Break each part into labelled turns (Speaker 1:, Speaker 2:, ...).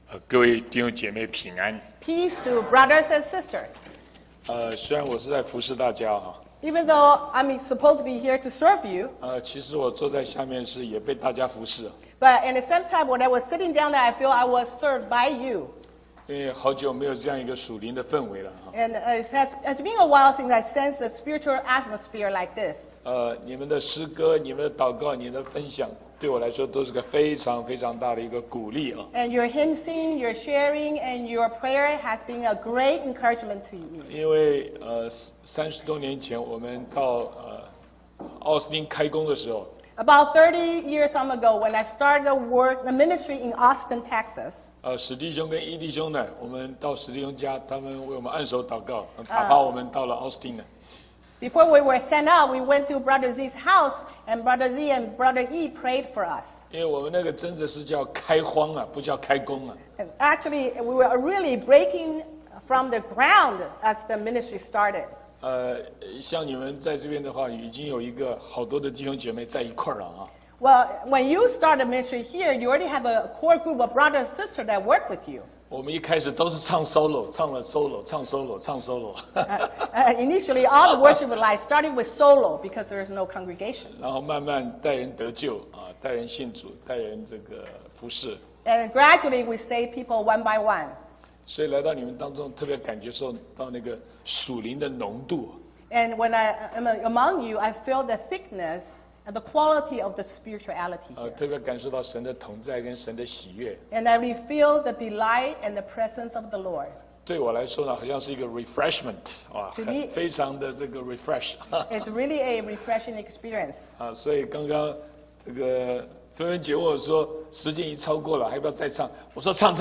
Speaker 1: 各位弟兄姐妹平安。
Speaker 2: Peace to brothers and sisters.
Speaker 1: 虽然我是在服侍大家哈，
Speaker 2: Even though I'm supposed to be here to serve you,
Speaker 1: 其实我坐在下面是也被大家服侍，
Speaker 2: but at the same time, when I was sitting down there, I feel I was served by you.
Speaker 1: 因为好久没有这样一个属灵的氛围了哈。
Speaker 2: And it's been a while since I sensed the spiritual atmosphere like this.
Speaker 1: 你们的诗歌、你们的祷告、你的分享，对我来说都是个非常非常大的一个鼓励啊。
Speaker 2: And your hymn singing, your sharing, and your prayer has been a great encouragement to me.
Speaker 1: 因为30多年前我们到奥斯汀开工的时候，
Speaker 2: About 30 years ago, when I started the ministry in Austin, Texas,
Speaker 1: 史弟兄跟伊弟兄呢，我们到史弟兄家，他们为我们按手祷告，打发我们到了奥斯汀呢。
Speaker 2: before we were sent out, we went to Brother Z's house, and Brother Z and Brother E prayed for us.
Speaker 1: 因为我们那个真的是叫开荒啊，不叫开工啊。
Speaker 2: And actually, we were really breaking from the ground as the ministry started.
Speaker 1: 像你们在这边的话，已经有好多的弟兄姐妹在一块儿了啊。
Speaker 2: Well, when you start a ministry here, you already have a core group of brothers and sisters that work with you.
Speaker 1: 我们一开始都是唱 solo， 唱了 solo， 唱 solo， 唱 solo。
Speaker 2: Initially, all the worship life started with solo because there is no congregation.
Speaker 1: 然后慢慢带人得救啊，带人信主，带人这个服侍。
Speaker 2: And gradually, we save people one by one.
Speaker 1: 所以来到你们当中，特别感觉受到那个属灵的浓度。
Speaker 2: And when I am among you, I feel the thickness and the quality of the spirituality here.
Speaker 1: 特别感受到神的同在跟神的喜悦。
Speaker 2: And I really feel the delight and the presence of the Lord.
Speaker 1: 对我来说呢，好像是一个 refreshment 啊，
Speaker 2: To me-
Speaker 1: 非常的这个 refresh。
Speaker 2: It's really a refreshing experience.
Speaker 1: 所以刚刚这个芬芬姐问我说，时间已经超过了，还要不要再唱？我说唱。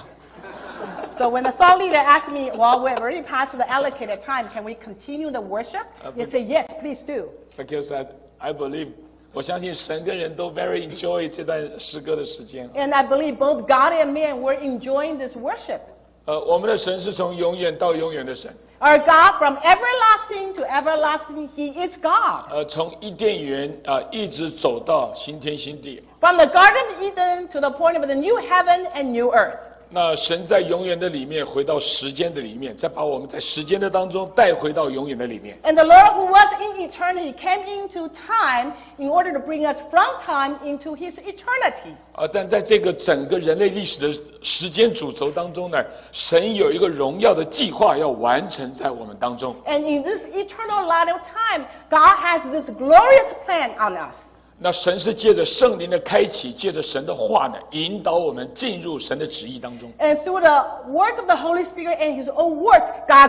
Speaker 2: So when the song leader asked me, well, we're already past the allocated time, can we continue the worship? He said, yes, please do.
Speaker 1: Because I believe， 我相信神跟人都 very enjoy 这段诗歌的时间。
Speaker 2: And I believe both God and man were enjoying this worship.
Speaker 1: 我们的神是从永远到永远的神。
Speaker 2: Our God, from everlasting to everlasting, He is God.
Speaker 1: 从伊甸园一直走到新天新地。
Speaker 2: From the Garden of Eden to the point of the new heaven and new earth.
Speaker 1: 那神在永远的里面回到时间的里面，再把我们在时间的当中带回到永远的里面。
Speaker 2: And the Lord who was in eternity came into time in order to bring us from time into His eternity.
Speaker 1: 但在这个整个人类历史的时间主轴当中呢，神有一个荣耀的计划要完成在我们当中。
Speaker 2: And in this eternal line of time, God has this glorious plan on us.
Speaker 1: 那神是借着圣灵的开启，借着神的话呢，引导我们进入神的旨意当中。
Speaker 2: And through the work of the Holy Spirit and His own words, God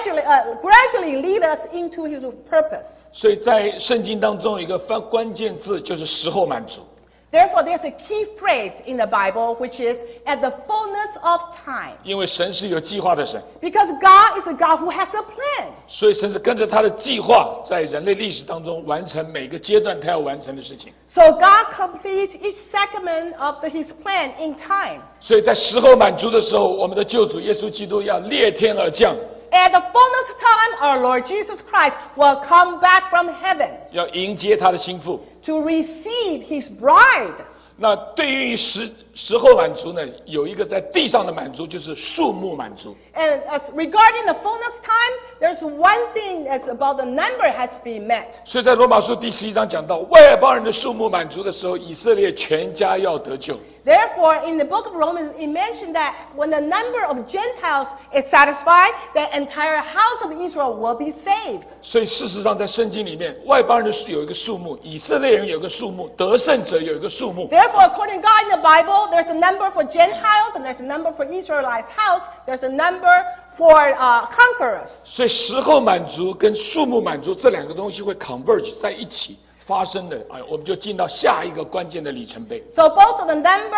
Speaker 2: gradually lead us into His purpose.
Speaker 1: 所以在圣经当中有一个关键字就是时候满足。
Speaker 2: Therefore, there's a key phrase in the Bible, which is at the fullness of time.
Speaker 1: 因为神是有计划的神，
Speaker 2: Because God is a God who has a plan.
Speaker 1: 所以神是跟着他的计划，在人类历史当中完成每个阶段他要完成的事情。
Speaker 2: So God completes each segment of His plan in time.
Speaker 1: 所以在时候满足的时候，我们的救主耶稣基督要裂天而降，
Speaker 2: At the fullness of time, our Lord Jesus Christ will come back from heaven
Speaker 1: 要迎接他的心腹。
Speaker 2: to receive His bride.
Speaker 1: 那对于时候满足呢，有一个在地上的满足，就是数目满足。
Speaker 2: And as regarding the fullness time, there's one thing that's about the number has been met.
Speaker 1: 所以在罗马书第11章讲到，外邦人的数目满足的时候，以色列全家要得救。
Speaker 2: Therefore, in the book of Romans, it mentioned that when the number of Gentiles is satisfied, the entire house of Israel will be saved.
Speaker 1: 所以事实上，在圣经里面，外邦人有一个数目，以色列人有一个数目，得胜者有一个数目。
Speaker 2: Therefore, according to God in the Bible, there's a number for Gentiles and there's a number for Israelites' house. There's a number for conquerors.
Speaker 1: 所以时候满足跟数目满足这两个东西会 converge 在一起发生的，我们就进到下一个关键的里程碑。
Speaker 2: So both of the number,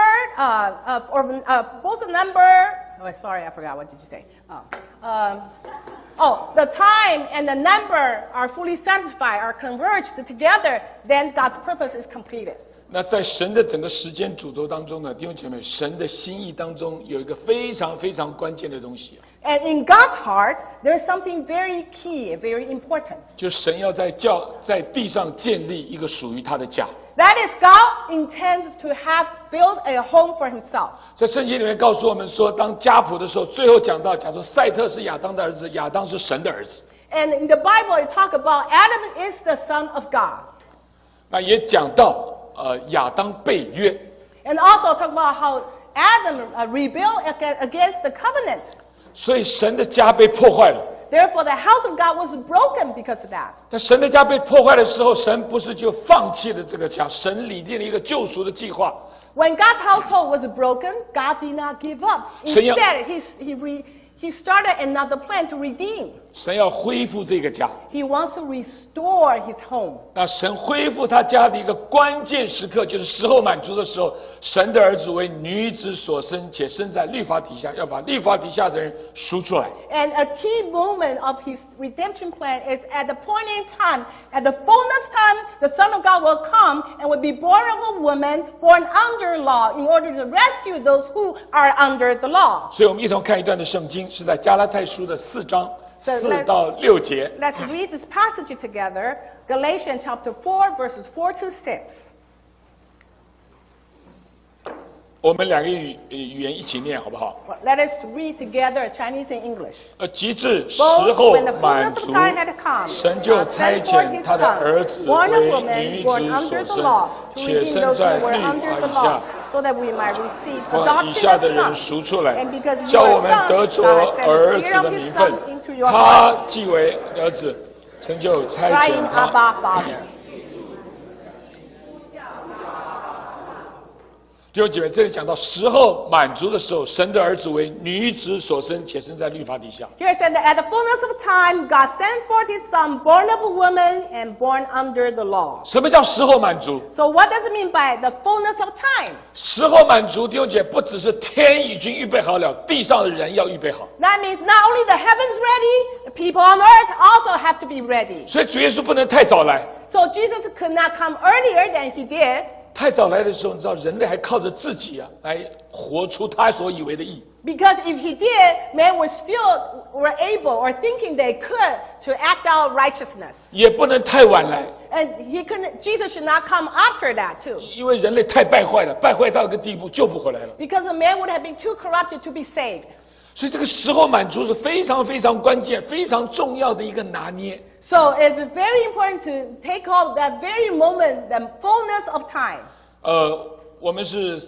Speaker 2: both the number. Oh, sorry, I forgot. What did you say? The time and the number are fully satisfied, are converged together. Then God's purpose is completed.
Speaker 1: 那在神的整个时间主轴当中呢，弟兄姐妹，神的心意当中有一个非常非常关键的东西。
Speaker 2: And in God's heart, there's something very key, very important.
Speaker 1: 就是神要在地上建立一个属于他的家。
Speaker 2: That is, God intends to have built a home for himself.
Speaker 1: 在圣经里面告诉我们说，当家谱的时候，最后讲到，假如赛特是亚当的儿子，亚当是神的儿子。
Speaker 2: And in the Bible, it talks about Adam is the son of God.
Speaker 1: 那也讲到亚当被约。
Speaker 2: And also talk about how Adam rebelled against the covenant.
Speaker 1: 所以神的家被破坏了。
Speaker 2: Therefore, the house of God was broken because of that.
Speaker 1: 但神的家被破坏的时候，神不是就放弃了这个家，神拟定了一个救赎的计划。
Speaker 2: When God's household was broken, God did not give up. Instead, he started another plan to redeem.
Speaker 1: 神要恢复这个家。
Speaker 2: He wants to restore his home.
Speaker 1: 那神恢复他家的一个关键时刻，就是时候满足的时候，神的儿子为女子所生，且生在律法底下，要把律法底下的人赎出来。
Speaker 2: And a key moment of his redemption plan is at the point in time, at the fullness time, the Son of God will come and will be born of a woman born under law in order to rescue those who are under the law.
Speaker 1: 所以我们一同看一段的圣经，是在加拉太书的4章4到6节。
Speaker 2: Let's read this passage together. Galatians chapter 4, verses 4 to 6.
Speaker 1: 我们两个语言一起念好不好？
Speaker 2: Let us read together Chinese and English.
Speaker 1: 及至时候满足，神就差遣他的儿子为女子所生，且生在律法以下，把以下的人赎出来，叫我们得着儿子的名分。他既为儿子，神就差遣他。弟兄姐妹，这里讲到时候满足的时候，神的儿子为女子所生，且生在律法底下。
Speaker 2: Here said that at the fullness of time, God sent forth His Son, born of a woman and born under the law.
Speaker 1: 什么叫时候满足？
Speaker 2: So what does it mean by the fullness of time?
Speaker 1: 时候满足，弟兄姐妹，不只是天已经预备好了，地上的人要预备好。
Speaker 2: That means not only the heavens ready, the people on earth also have to be ready.
Speaker 1: 所以主耶稣不能太早来。
Speaker 2: So Jesus could not come earlier than He did.
Speaker 1: 太早来的时候，你知道人类还靠着自己来活出他所以为的义。
Speaker 2: Because if he did, men were able or thinking they could to act out righteousness.
Speaker 1: 也不能太晚来。
Speaker 2: And Jesus should not come after that too.
Speaker 1: 因为人类太败坏了，败坏到一个地步救不回来了。
Speaker 2: Because a man would have been too corrupted to be saved.
Speaker 1: 所以这个时候满足是非常非常关键、非常重要的一个拿捏。
Speaker 2: So it's very important to take hold that very moment, the fullness of time.
Speaker 1: 我们是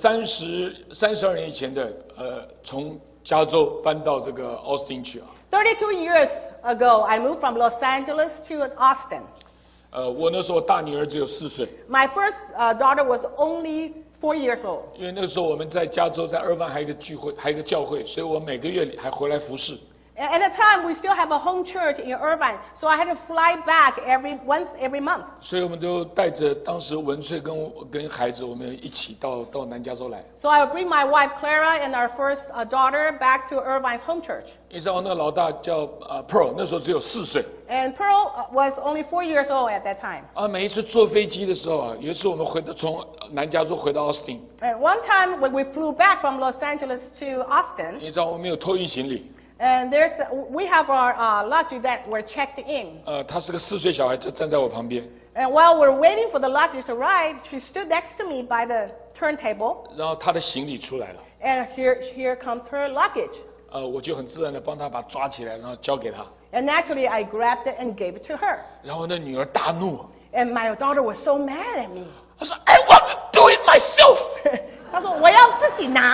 Speaker 1: 32年以前的，从加州搬到这个奥斯汀去啊。
Speaker 2: 32 years ago, I moved from Los Angeles to Austin.
Speaker 1: 我那时候大女儿只有4岁。
Speaker 2: My first daughter was only 4 years old.
Speaker 1: 因为那个时候我们在加州，在Irvine还有一个聚会，还有一个教会，所以我每个月还回来服侍。
Speaker 2: At the time, we still have a home church in Irvine, so I had to fly back once every month.
Speaker 1: 所以我们都带着当时文翠跟孩子，我们一起到南加州来。
Speaker 2: So I would bring my wife Clara and our first daughter back to Irvine's home church.
Speaker 1: 你知道那个老大叫Pearl， 那时候只有4岁。
Speaker 2: And Pearl was only 4 years old at that time.
Speaker 1: 每一次坐飞机的时候有一次我们从南加州回到奥斯汀。
Speaker 2: And one time when we flew back from Los Angeles to Austin.
Speaker 1: 你知道我们有托运行李。
Speaker 2: And we have our luggage that were checked in.
Speaker 1: 他是个4岁小孩，就站在我旁边。
Speaker 2: And while we're waiting for the luggage to arrive, she stood next to me by the turntable.
Speaker 1: 然后他的行李出来了。
Speaker 2: And here comes her luggage.
Speaker 1: 我就很自然的帮他把抓起来，然后交给他。
Speaker 2: And naturally, I grabbed it and gave it to her.
Speaker 1: 然后那女儿大怒。
Speaker 2: And my daughter was so mad at me.
Speaker 1: 她说 I want to do it myself.
Speaker 2: 她说我要自己拿。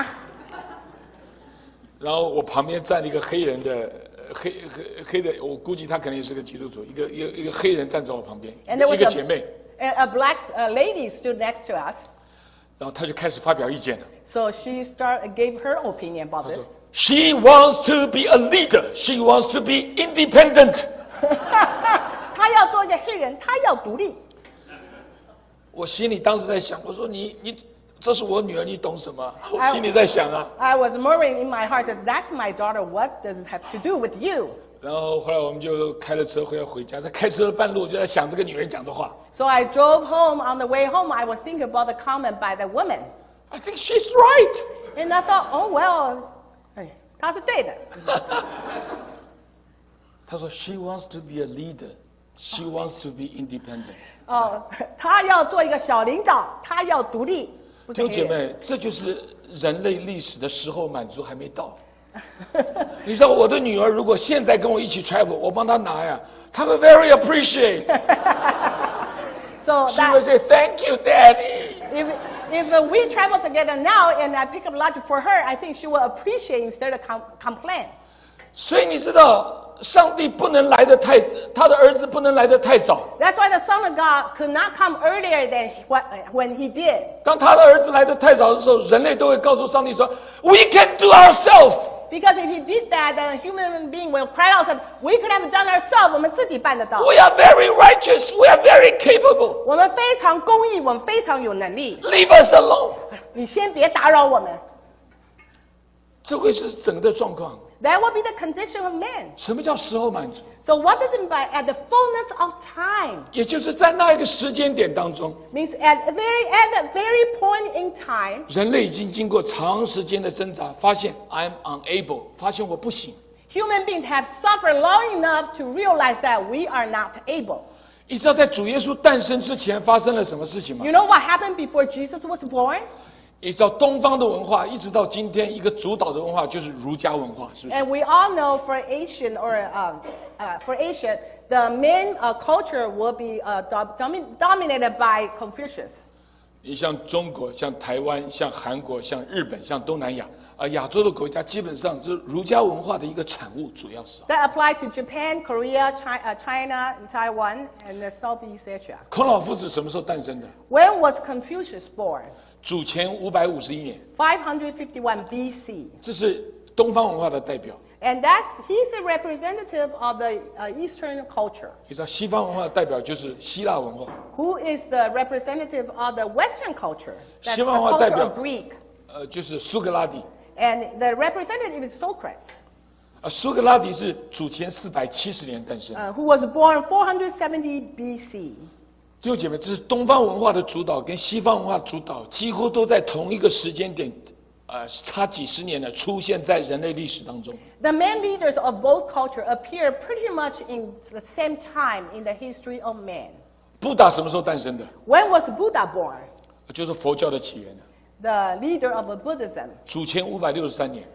Speaker 1: 然后我旁边站了一个黑人的黑的，我估计他可能也是个基督徒，一个黑人站在我旁边，一个姐妹。
Speaker 2: And a black lady stood next to us.
Speaker 1: 然后他就开始发表意见了。
Speaker 2: So she gave her opinion about this.
Speaker 1: She wants to be a leader. She wants to be independent.
Speaker 2: 她要做一个黑人，她要独立。
Speaker 1: 我心里当时在想，我说你。这是我女儿，你懂什么？我心里在想啊。
Speaker 2: I was murmuring in my heart that that's my daughter. What does it have to do with you?
Speaker 1: 然后后来我们就开了车回家，在开车的半路就在想这个女人讲的话。
Speaker 2: So I drove home. On the way home, I was thinking about the comment by the woman.
Speaker 1: I think she's right.
Speaker 2: And I thought, oh well, 她是对的。
Speaker 1: 她说 she wants to be a leader. She wants to be independent.
Speaker 2: 她要做一个小领导，她要独立。
Speaker 1: 弟兄姐妹，这就是人类历史的时候满足还没到。你知道我的女儿如果现在跟我一起 travel， 我帮她拿呀，她会 very appreciate.
Speaker 2: So
Speaker 1: she will say thank you, Daddy.
Speaker 2: If we travel together now and I pick up luggage for her, I think she will appreciate instead of complain.
Speaker 1: 所以你知道，上帝不能来得太，他的儿子不能来得太早。
Speaker 2: That's why the Son of God could not come earlier than when he did.
Speaker 1: 当他的儿子来得太早的时候，人类都会告诉上帝说 ，We can do ourselves.
Speaker 2: Because if he did that, then a human being will cry out and say, "We could have done ourselves. 我们自己办得到。
Speaker 1: We are very righteous. We are very capable.
Speaker 2: 我们非常公义，我们非常有能力。
Speaker 1: Leave us alone."
Speaker 2: 你先别打扰我们。
Speaker 1: 这会是整个状况。
Speaker 2: That will be the condition of man.
Speaker 1: 什么叫时候满足？
Speaker 2: So what does it mean by at the fullness of time?
Speaker 1: 也就是在那一个时间点当中
Speaker 2: Means at the very point in time.
Speaker 1: 人类已经经过长时间的挣扎，发现 I'm unable， 发现我不行。
Speaker 2: Human beings have suffered long enough to realize that we are not able.
Speaker 1: 你知道在主耶稣诞生之前发生了什么事情吗？
Speaker 2: You know what happened before Jesus was born?
Speaker 1: 你知道东方的文化一直到今天一个主导的文化就是儒家文化，是不是？
Speaker 2: And we all know for Asian for Asia, the main culture will be dominated by Confucius.
Speaker 1: 你像中国、像台湾、像韩国、像日本、像东南亚亚洲的国家，基本上是儒家文化的一个产物，主要是。
Speaker 2: That applies to Japan, Korea, China, and Taiwan, and Southeast Asia.
Speaker 1: 孔老夫子什么时候诞生的？
Speaker 2: When was Confucius born?
Speaker 1: 主前551年。
Speaker 2: 551 BC.
Speaker 1: 这是东方文化的代表。
Speaker 2: And he's a representative of the Eastern culture.
Speaker 1: 你知道西方文化的代表就是希腊文化。
Speaker 2: Who is the representative of the Western culture? That's
Speaker 1: 西
Speaker 2: the
Speaker 1: 方文化代
Speaker 2: culture
Speaker 1: 表
Speaker 2: of Greek.
Speaker 1: 就是苏格拉底。
Speaker 2: And the representative is Socrates.
Speaker 1: 苏格拉底是主前470年诞生。
Speaker 2: Who was born 470 BC.
Speaker 1: 弟兄姐妹，这是东方文化的主导跟西方文化的主导几乎都在同一个时间点，差几十年的出现在人类历史当中。
Speaker 2: The main leaders of both culture appear pretty much in the same time in the history of man.
Speaker 1: 布达什么时候诞生的？
Speaker 2: When was Buddha born?
Speaker 1: 就是佛教的起源。
Speaker 2: The leader of Buddhism.
Speaker 1: 主前563年。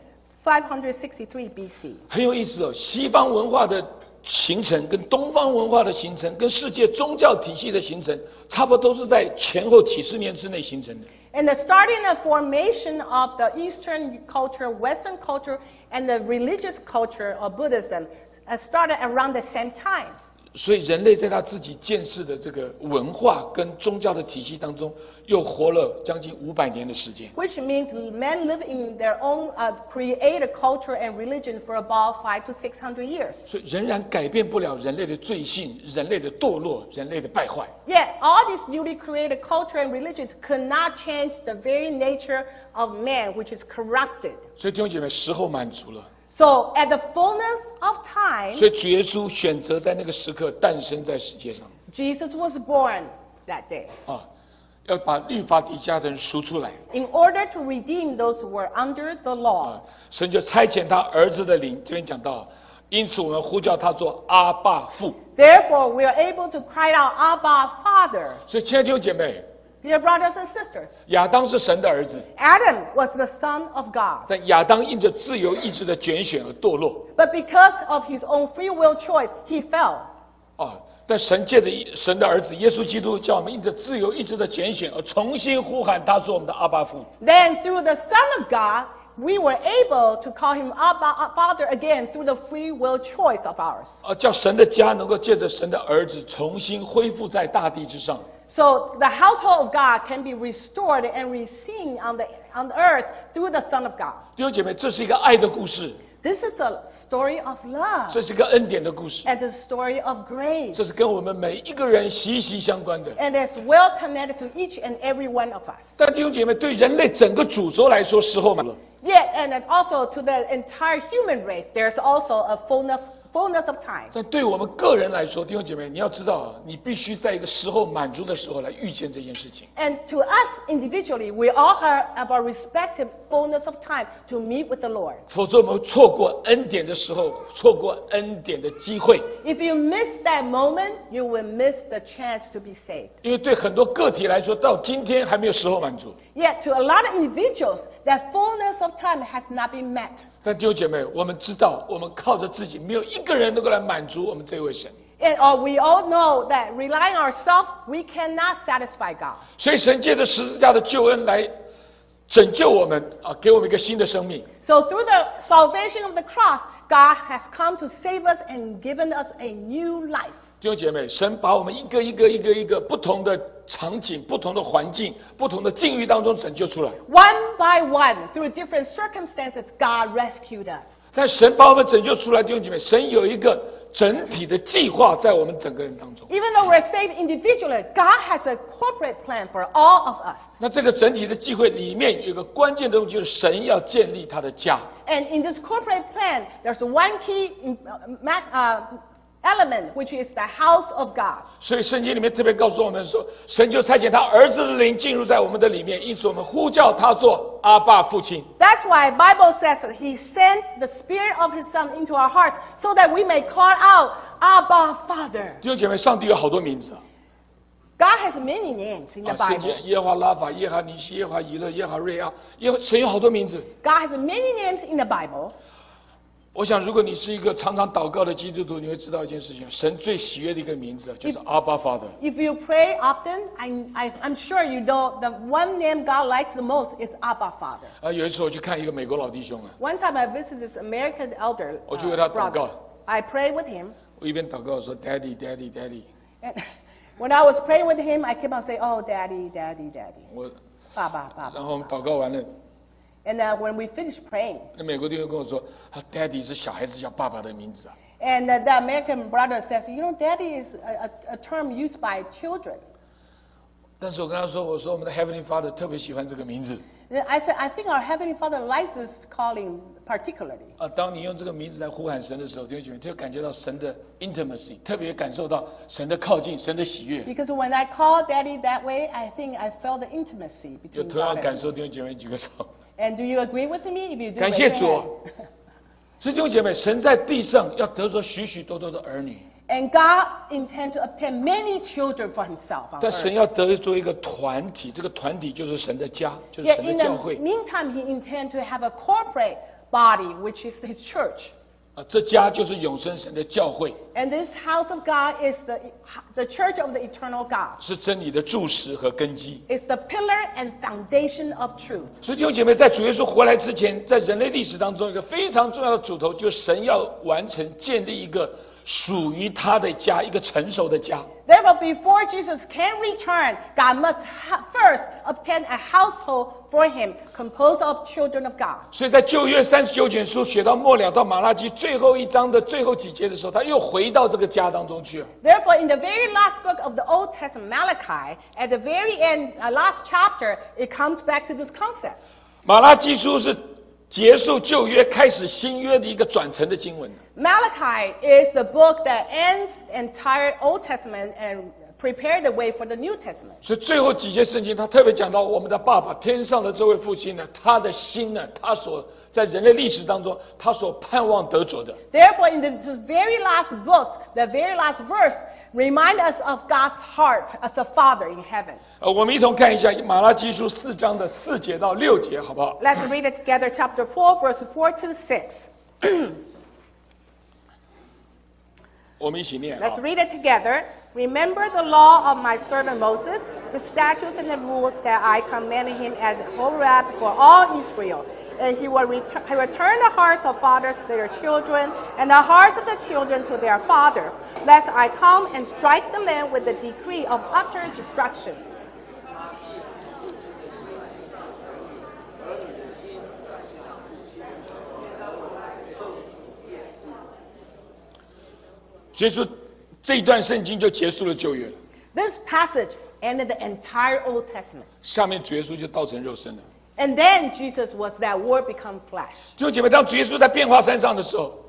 Speaker 2: 563 BC.
Speaker 1: 很有意思哦，西方文化的形成跟东方文化的形成跟世界宗教体系的形成，差不多都是在前后几十年之内形成的。
Speaker 2: And the starting and formation of the Eastern culture, Western culture, and the religious culture of Buddhism started around the same time.
Speaker 1: 所以人类在他自己建设的这个文化跟宗教的体系当中，又活了将近500年的时间。
Speaker 2: Which means men live in their own created culture and religion for about 500 to 600 years.
Speaker 1: 所以仍然改变不了人类的罪性、人类的堕落、人类的败坏。
Speaker 2: Yet all these newly created culture and religions could not change the very nature of man, which is corrupted.
Speaker 1: 所以弟兄姐妹，时候满足了。
Speaker 2: So at the fullness of time,
Speaker 1: 所以主耶稣选择在那个时刻诞生在世界上。
Speaker 2: Jesus was born that day.
Speaker 1: 要把律法底下的人赎出来。
Speaker 2: In order to redeem those who were under the law.
Speaker 1: 神就差遣他儿子的灵，这边讲到，因此我们呼叫他做阿爸父。
Speaker 2: Therefore, we are able to cry out, Abba, Father.
Speaker 1: 所以亲爱的弟兄姐妹。
Speaker 2: Dear brothers and sisters,
Speaker 1: 亚当是神的儿子
Speaker 2: Adam was the son of God.
Speaker 1: 但亚当因着自由意志的拣选而堕落
Speaker 2: But because of his own free will choice, he fell.
Speaker 1: 但神借着神的儿子耶稣基督叫我们因着自由意志的拣选而重新呼喊他做我们的阿爸父
Speaker 2: Then through the Son of God, we were able to call him Abba, Father again through the free will choice of ours.
Speaker 1: 叫神的家能够借着神的儿子重新恢复在大地之上
Speaker 2: So the household of God can be restored and reseen on the earth through the Son of God.
Speaker 1: 弟兄姐妹，这是一个爱的故事
Speaker 2: This is a story of love.
Speaker 1: 这是一个恩典的故事
Speaker 2: And a story of grace.
Speaker 1: 这是跟我们每一个人息息相关的
Speaker 2: And it's well connected to each and every one of us.
Speaker 1: 但弟兄姐妹，对人类整个主轴来说，时候满了
Speaker 2: Yet, and also to the entire human race, there's also a fullness fullness of time.
Speaker 1: 但对我们个人来说，弟兄姐妹，你要知道啊，你必须在一个时候满足的时候来预见这件事情。
Speaker 2: And to us individually, we all have our respective fullness of time to meet with the Lord.
Speaker 1: 否则我们错过恩典的时候，错过恩典的机会。
Speaker 2: If you miss that moment, you will miss the chance to be saved.
Speaker 1: 因为对很多个体来说，到今天还没有时候满足。
Speaker 2: Yet to a lot of individuals, that fullness of time has not been met.
Speaker 1: 但弟兄姐妹，我们知道，我们靠着自己，没有一个人能够来满足我们这位神。
Speaker 2: And we all know that relying on ourselves, we cannot satisfy God.
Speaker 1: 所以神借着十字架的救恩来拯救我们啊，给我们一个新的生命。
Speaker 2: So through the salvation of the cross, God has come to save us and given us a new life.
Speaker 1: 弟兄姐妹，神把我们一个不同的场景、不同的环境、不同的境遇当中拯救出来。
Speaker 2: One by one, through different circumstances, God rescued us.
Speaker 1: 但神把我们拯救出来，弟兄姐妹，神有一个整体的计划在我们整个人当中。
Speaker 2: Even though we're saved individually, God has a corporate plan for all of us.
Speaker 1: 那这个整体的计划里面有一个关键的东西，就是神要建立他的家。
Speaker 2: And in this corporate plan, there's one key element, which is the house of God.
Speaker 1: 所以圣经里面特别告诉我们说，神就差遣他儿子的灵进入在我们的里面，因此我们呼叫他做阿爸父亲。
Speaker 2: That's why Bible says that He sent the Spirit of His Son into our hearts, so that we may call out Abba Father.
Speaker 1: 弟兄姐妹，上帝有好多名字啊。
Speaker 2: God has many names in the Bible.
Speaker 1: 耶和华拉法、耶和华尼西、耶和华以勒、耶和华瑞亚，神有好多名字。
Speaker 2: God has many names in the Bible.
Speaker 1: 我想，如果你是一个常常祷告的基督徒，你会知道一件事情：神最喜悦的一个名字就是阿爸 Father。
Speaker 2: If you pray often, I'm sure you know the one name God likes the most is Abba Father.
Speaker 1: 有一次我去看一个美国老弟兄啊。
Speaker 2: One time I visited this American elder.
Speaker 1: 我去为他祷告。
Speaker 2: I prayed with him.
Speaker 1: 我一边祷告说 ，Daddy, Daddy, Daddy.
Speaker 2: And when I was praying with him, I kept on saying, "Oh, Daddy, Daddy, Daddy."
Speaker 1: 我
Speaker 2: 爸爸。
Speaker 1: 然后我们祷告完了。
Speaker 2: And when we finished praying,
Speaker 1: 那美国弟兄跟我说，Daddy 是小孩子叫爸爸的名字啊。
Speaker 2: And the American brother says, Daddy is a term used by children.
Speaker 1: 但是我跟他说，我说我们的 Heavenly Father 特别喜欢这个名字。
Speaker 2: I said, I think our Heavenly Father likes this calling particularly.
Speaker 1: 当你用这个名字来呼喊神的时候，弟兄姐妹就感觉到神的 intimacy， 特别感受到神的靠近，神的喜悦。
Speaker 2: Because when I call Daddy that way, I think I felt the intimacy between God and me.
Speaker 1: 有同样感受，弟兄姐妹举个手。
Speaker 2: And do you agree with me? If you do,
Speaker 1: 感谢主。所以弟兄姐妹，神在地上要得着许许多多的儿女。
Speaker 2: And God intends to obtain many children for Himself.
Speaker 1: 但神要得着一个团体，这个团体就是神的家，就是神的教会。
Speaker 2: In the meantime, He intends to have a corporate body, which is His church.
Speaker 1: 这家就是永生神的教会。
Speaker 2: And this house of God is the church of the eternal God.
Speaker 1: 是真理的柱石和根基。
Speaker 2: It's the pillar and foundation of truth.
Speaker 1: 所以弟兄姐妹，在主耶稣回来之前，在人类历史当中，一个非常重要的主头，就是神要完成建立一个属于他的家，一个成熟的家。
Speaker 2: Therefore, before Jesus can return, God must first obtain a household for Him, composed of children of God.
Speaker 1: 所以在旧约39卷书写到末了，到马拉基最后一章的最后几节的时候，他又回到这个家当中去了。
Speaker 2: Therefore, in the very last book of the Old Testament, Malachi, at the very end, last chapter, it comes back to this concept.
Speaker 1: 马拉基书是结束旧约开始新约的一个转承的经文。
Speaker 2: Malachi is the book that ends the entire Old Testament and prepare the way for the New Testament.
Speaker 1: 所以最后几节圣经他特别讲到我们的爸爸天上的这位父亲呢，他的心呢，他所在人类历史当中他所盼望得着的。
Speaker 2: Therefore, in this very last book, the very last verse remind us of God's heart as a Father in heaven.
Speaker 1: 我们一同看一下马拉基书4章的4节到6节，好不好？
Speaker 2: Let's read it together, chapter 4, verses 4 to 6.
Speaker 1: 我们一起念。
Speaker 2: Let's read it together. Remember the law of my servant Moses, the statutes and the rules that I commanded him at Horeb for all Israel. And he will return the hearts of fathers to their children, and the hearts of the children to their fathers, lest I come and strike the land with the decree of utter destruction. 所以说这一段圣经就结束了旧约了。 This passage ended the entire Old Testament.
Speaker 1: 下面主耶稣就道成肉身了。
Speaker 2: And then Jesus was that Word become flesh.
Speaker 1: 弟兄姐妹，当主耶稣在变化山上的时候，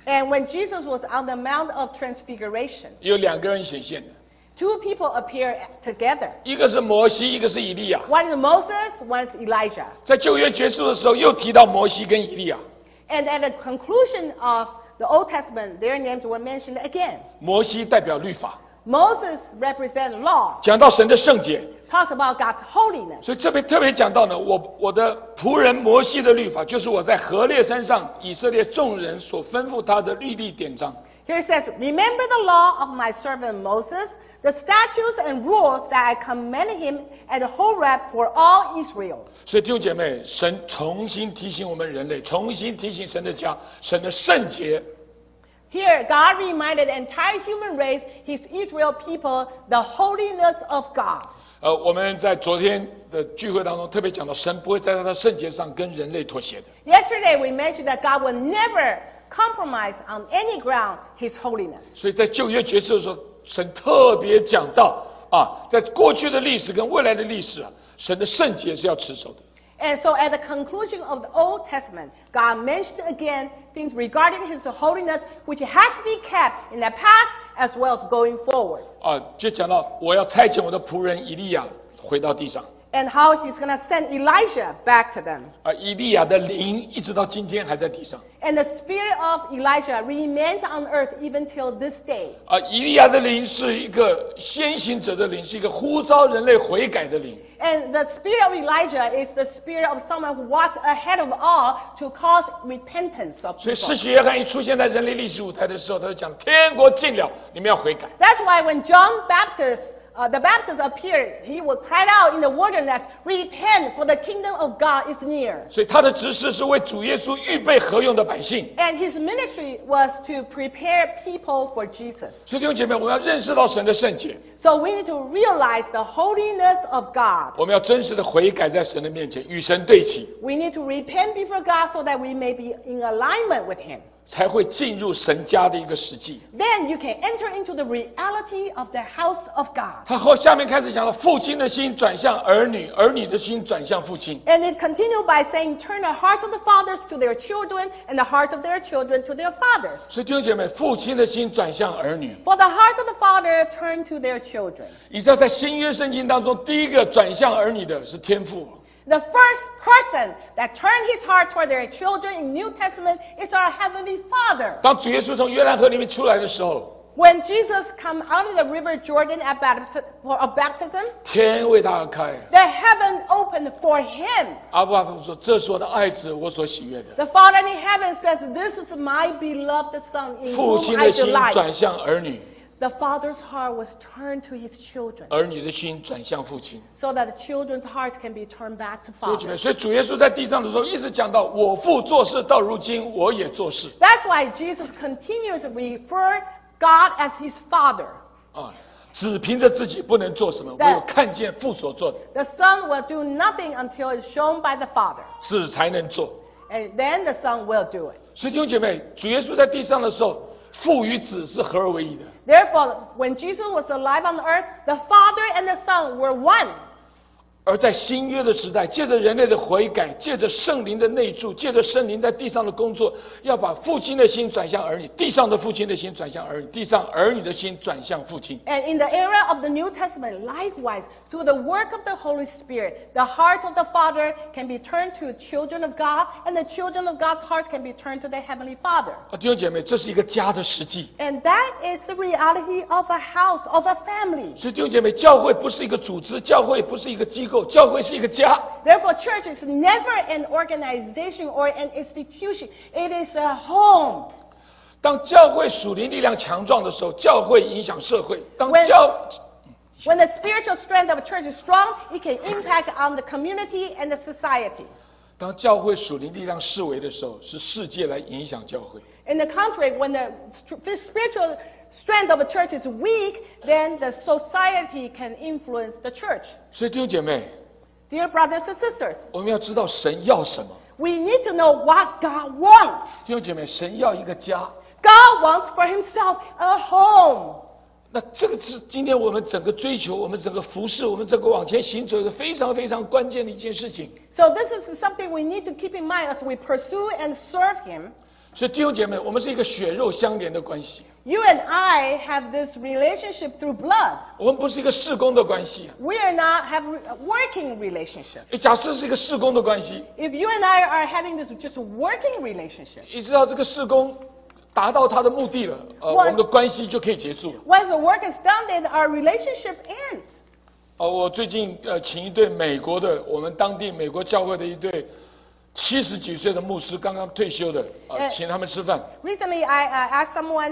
Speaker 2: And when Jesus was on the Mount of Transfiguration,
Speaker 1: 有2个人显现的。
Speaker 2: Two people appear together.
Speaker 1: 一个是摩西，一个是以利亚。
Speaker 2: One is Moses, one is Elijah.
Speaker 1: 在旧约结束的时候，又提到摩西跟以利亚。
Speaker 2: And at the conclusion of the Old Testament, their names were mentioned again.
Speaker 1: 摩西代表律法。
Speaker 2: Moses represents law.
Speaker 1: 讲到神的圣洁。
Speaker 2: Talks about God's holiness.
Speaker 1: 所以这边特别讲到呢，我的仆人摩西的律法，就是我在何烈山上以色列众人所吩咐他的律例典章。
Speaker 2: Here it says, remember the law of my servant Moses, the statutes and rules that I commanded him at Horeb for all Israel.
Speaker 1: 所以弟兄姐妹，神重新提醒我们人类，重新提醒神的家，神的圣洁。
Speaker 2: Here, God reminded the entire human race, His Israel people, the holiness of God.
Speaker 1: 我们在昨天的聚会当中特别讲到，神不会在他的圣洁上跟人类妥协的。
Speaker 2: Yesterday we mentioned that God will never compromise on any ground His holiness.
Speaker 1: 所以在旧约决释的时候，神特别讲到在过去的历史跟未来的历史神的圣洁是要持守的。
Speaker 2: And so at the conclusion of the Old Testament, God mentioned again things regarding His holiness, which has to be kept in the past as well as going forward.
Speaker 1: 就讲到我要差遣我的仆人以利亚回到地上。
Speaker 2: And how He's going to send Elijah back to them.
Speaker 1: 以利亚的灵一直到今天还在地上。
Speaker 2: And the spirit of Elijah remains on earth even till this day.
Speaker 1: 以利亚的灵是一个先行者的灵，是一个呼召人类悔改的灵。
Speaker 2: And the spirit of Elijah is the spirit of someone who walks ahead of all to cause repentance of people.
Speaker 1: 所以施洗约翰一出现在人类历史舞台的时候，他就讲天国近了，你们要悔改。
Speaker 2: That's why when the Baptist appeared, he would cry out in the wilderness, repent, for the kingdom of God is near.
Speaker 1: 所以他的职事是为主耶稣预备合用的百姓。
Speaker 2: And his ministry was to prepare people for Jesus.
Speaker 1: 所以弟兄姐妹，我们要认识到神的圣洁。
Speaker 2: So we need to realize the holiness of God.
Speaker 1: 我们要真实的悔改在神的面前，与神对齐。
Speaker 2: We need to repent before God so that we may be in alignment with Him.
Speaker 1: 才会进入神家的一个实际。
Speaker 2: Then you can enter into the reality of the house of God.
Speaker 1: 他下面开始讲了，父亲的心转向儿女，儿女的心转向父亲。
Speaker 2: And it continued by saying, turn the hearts of the fathers to their children, and the hearts of their children to their fathers.
Speaker 1: 所以弟兄姐妹，父亲的心转向儿女。
Speaker 2: For the hearts of the father turn to their children.
Speaker 1: 你知道，在新约圣经当中，第一个转向儿女的是天父。
Speaker 2: The first person that turned his heart toward their children in New Testament is our Heavenly Father.
Speaker 1: 当主耶稣从约旦河里面出来的时候，
Speaker 2: When Jesus came out of the river Jordan at baptism,
Speaker 1: 天为他而开。
Speaker 2: The heaven opened for him.
Speaker 1: 阿爸父说：“这是我的爱子，我所喜悦的。”
Speaker 2: The Father in heaven says, "This is my beloved Son in
Speaker 1: 父
Speaker 2: whom
Speaker 1: 亲
Speaker 2: I
Speaker 1: 的心
Speaker 2: delight."
Speaker 1: 转向儿女。
Speaker 2: The father's heart was turned to his children.
Speaker 1: 儿女的心转向父亲。
Speaker 2: So that the children's hearts can be turned back to
Speaker 1: 弟兄姐妹，
Speaker 2: father.
Speaker 1: 所以主耶稣在地上的时候，一直讲到我父做事，到如今我也做事。
Speaker 2: That's why Jesus continues to refer God as his father.
Speaker 1: 只凭着自己不能做什么，唯有看见父所做的。
Speaker 2: The son will do nothing until it's shown by the father.
Speaker 1: 子才能做。
Speaker 2: And then the son will do it.
Speaker 1: 所以弟兄姐妹，主耶稣在地上的时候，父与子是合而为一的。
Speaker 2: Therefore, when Jesus was alive on the earth, the father and the son were one.
Speaker 1: 而在新约的时代，借着人类的悔改，借着圣灵的内住，借着圣灵在地上的工作，要把父亲的心转向儿女，地上的父亲的心转向儿女，地上儿女的心转向父亲。
Speaker 2: And in the era of the New Testament, likewise, through the work of the Holy Spirit, the heart of the Father can be turned to children of God, and the children of God's hearts can be turned to their Heavenly Father.
Speaker 1: 弟兄姐妹，这是一个家的实际。
Speaker 2: And that is the reality of a house, of a family.
Speaker 1: 所以弟兄姐妹，教会不是一个组织，教会不是一个机构，教会是一个家。
Speaker 2: Therefore, church is never an organization or an institution. It is a home.
Speaker 1: 当教会属灵力量强壮的时候，教会影响社会。
Speaker 2: When the spiritual strength of a church is strong, it can impact on the community and the society.
Speaker 1: 当教会属灵力量式微的时候，是世界来影响教会。
Speaker 2: In the contrary, when the spiritual strength of a church is weak, then the society can influence the church.
Speaker 1: 所以弟兄姐妹，
Speaker 2: Dear brothers and sisters,
Speaker 1: 我们要知道神要什么。
Speaker 2: we need to know what God wants.
Speaker 1: 弟兄姐妹，神要一个家。
Speaker 2: God wants for himself a home.
Speaker 1: 那这个是今天我们整个追求，我们整个服侍，我们整个往前行走的非常非常关键的一件事情。
Speaker 2: So this is something we need to keep in mind as we pursue and serve him.
Speaker 1: 所以弟兄姐妹，我们是一个血肉相连的关系。
Speaker 2: You and I have this relationship through blood.
Speaker 1: 我们不是一个事工的关系。
Speaker 2: We are not have a working relationship.
Speaker 1: 假设是一个事工的关系。
Speaker 2: If you and I are having this just working relationship.
Speaker 1: 一直到这个事工达到它的目的了，我们的关系就可以结束了。
Speaker 2: Once the work is done, then our relationship ends.
Speaker 1: 我最近请一对美国的，我们当地美国教会的一对70几岁的牧师，刚刚退休的，请他们吃饭。
Speaker 2: Recently, I asked someone,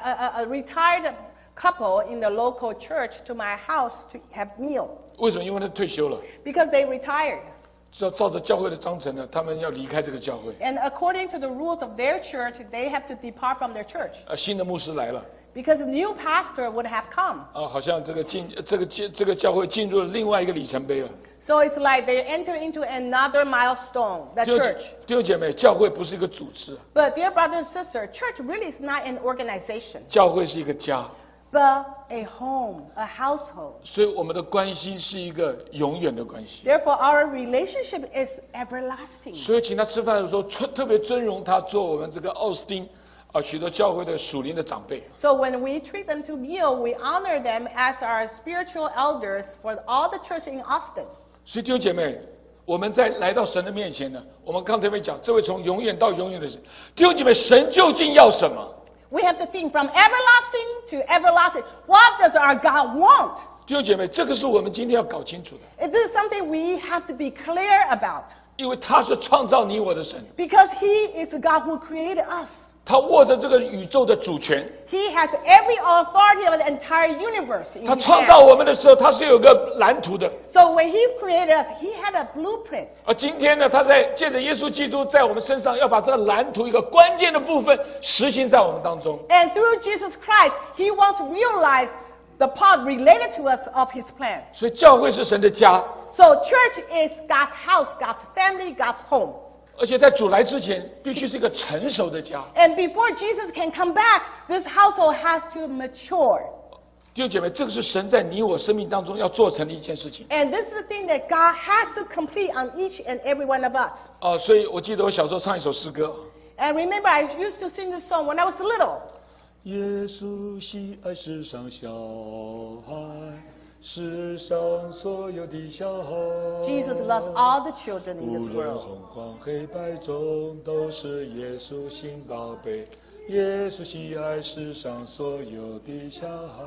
Speaker 2: a retired couple in the local church, to my house to have meal.
Speaker 1: 为什么？因为他退休了。
Speaker 2: Because they retired.
Speaker 1: 照着教会的章程呢，他们要离开这个教会。
Speaker 2: And according to the rules of their church, they have to depart from their church.
Speaker 1: 新的牧师来了。
Speaker 2: Because a new pastor would have come.
Speaker 1: 好像这个教会进入了另外一个里程碑了。
Speaker 2: So it's like they enter into another milestone. That church.
Speaker 1: 弟兄姐妹，教会不是一个组织。
Speaker 2: But dear brother and sister, church really is not an organization.
Speaker 1: 教会是一个家。
Speaker 2: But a home, a household.
Speaker 1: 所以我们的关系是一个永远的关系。
Speaker 2: Therefore, our relationship is everlasting.
Speaker 1: 所以请他吃饭的时候，特别尊荣他做我们这个奥斯汀许多教会的属灵的长辈。
Speaker 2: So when we treat them to meal, we honor them as our spiritual elders for all the church in Austin.
Speaker 1: 所以弟兄姐妹，我们在来到神的面前呢，我们刚才没讲，这位从永远到永远的神。弟兄姐妹，神究竟要什么？
Speaker 2: We have to think from everlasting to everlasting. What does our God want?
Speaker 1: 弟兄姐妹，这个是我们今天要搞清楚的。
Speaker 2: It is something we have to be clear about.
Speaker 1: 因为他是创造你我的神。
Speaker 2: Because He is the God who created us.
Speaker 1: 他握着这个宇宙的主权。
Speaker 2: He has every authority of the entire universe.
Speaker 1: 他创造我们的时候，他是有个蓝图的。
Speaker 2: So when He created us, He had a blueprint.
Speaker 1: 而今天呢，他在借着耶稣基督在我们身上，要把这个蓝图一个关键的部分实行在我们当中。
Speaker 2: And through Jesus Christ, He wants to realize the part related to us of His plan.
Speaker 1: 所以教会是神的家。
Speaker 2: So church is God's house, God's family, God's home.
Speaker 1: 而且在主来之前，必须是一个成熟的家。
Speaker 2: And before Jesus can come back, this household has to mature.
Speaker 1: 弟兄姐妹，这个是神在你我生命当中要做成的一件事情。
Speaker 2: And this is the thing that God has to complete on each and every one of us.
Speaker 1: 所以我记得我小时候唱一首诗歌。
Speaker 2: And remember, I used to sing this song when I was little.
Speaker 1: 耶稣喜爱世上小孩。世上所有的小孩
Speaker 2: Jesus loves all the children in this
Speaker 1: 无论
Speaker 2: world.
Speaker 1: 红黄黑白中都是耶稣心宝贝耶稣喜爱世上所有的小孩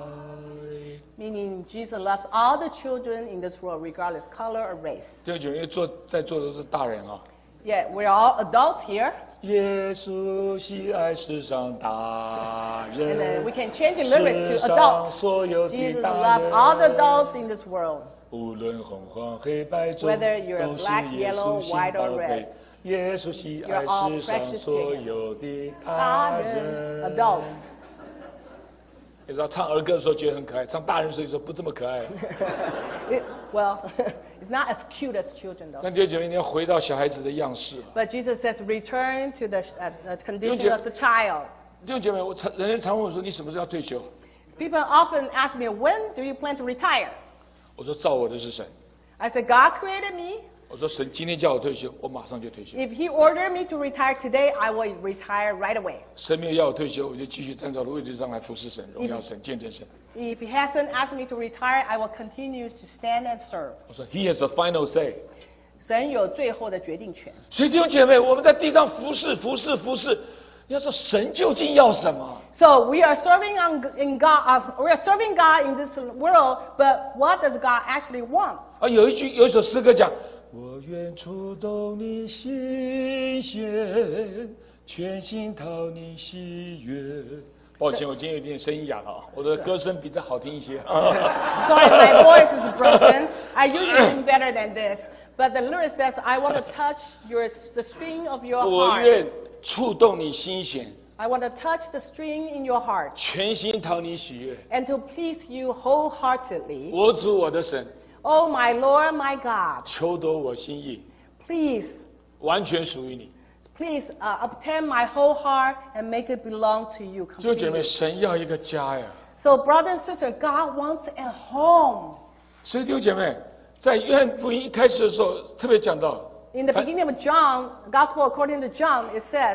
Speaker 2: Meaning Jesus loves all the children in this world, regardless color or race.
Speaker 1: 弟兄姐妹，在座的都是大人啊。
Speaker 2: Yeah, we're all adults here.
Speaker 1: 耶稣喜爱世上大人
Speaker 2: And then we can change the lyrics to adults. Jesus loves all the adults in this world.
Speaker 1: 无论红黄黑白中
Speaker 2: Whether you're
Speaker 1: 都是
Speaker 2: black,
Speaker 1: 耶
Speaker 2: yellow,
Speaker 1: 稣心
Speaker 2: white,
Speaker 1: 宝
Speaker 2: or
Speaker 1: 贝
Speaker 2: red.
Speaker 1: 耶稣喜
Speaker 2: You're
Speaker 1: 爱
Speaker 2: all
Speaker 1: 世上
Speaker 2: precious
Speaker 1: 所
Speaker 2: to Him.
Speaker 1: 有的大
Speaker 2: 大
Speaker 1: 人
Speaker 2: 人 adults.
Speaker 1: 你知道唱儿歌的时候觉得很可爱，唱大人的时候不这么可爱。
Speaker 2: Well, it's not as cute as children
Speaker 1: 那
Speaker 2: though.
Speaker 1: 弟兄姐妹，你要回到小孩子的样式。
Speaker 2: But Jesus says, return to the condition of the child.
Speaker 1: 弟兄姐妹，人人常问我说，你什么时候要退休？
Speaker 2: People often ask me, when do you plan to retire?
Speaker 1: 我说造我的是神。
Speaker 2: I said, God created me.
Speaker 1: 我说神今天叫我退休，我马上就退休。
Speaker 2: If He ordered me to retire today, I will retire right away.
Speaker 1: 神没有要我退休，我就继续站在我的位置上来服侍神、荣耀神、见证神。
Speaker 2: If He hasn't asked me to retire, I will continue to stand and serve.
Speaker 1: 我说 He has the final say。
Speaker 2: 神有最后的决定权。
Speaker 1: 所以弟兄姐妹，我们在地上服侍。你要说神究竟要什么？
Speaker 2: So we are serving we are serving God in this world, but what does God actually want?
Speaker 1: 有一首诗歌讲，我愿触动你心弦，全心讨你喜悦。抱歉，我今天有点声音哑了啊，我的歌声比这好听一些。
Speaker 2: Sorry, my voice is broken. I usually sing better than this, but the lyric says, "I want to touch the string of your
Speaker 1: 我
Speaker 2: heart."
Speaker 1: 愿触动你心弦，
Speaker 2: I want to touch the string in your heart
Speaker 1: 全心讨你喜悦。
Speaker 2: and to please you wholeheartedly.
Speaker 1: 我主我的神，
Speaker 2: Oh, my Lord, my God,
Speaker 1: 求夺我心意，
Speaker 2: please,
Speaker 1: 完全属于你。
Speaker 2: please obtain my whole heart and make it belong to you
Speaker 1: 弟兄姐妹，
Speaker 2: completely.
Speaker 1: 神要一个家呀。
Speaker 2: So, brother and sister, God wants a home.
Speaker 1: 所以弟兄姐妹，在约翰福音一开始的时候，特别讲到，
Speaker 2: In the beginning of John, Gospel according to John, it says,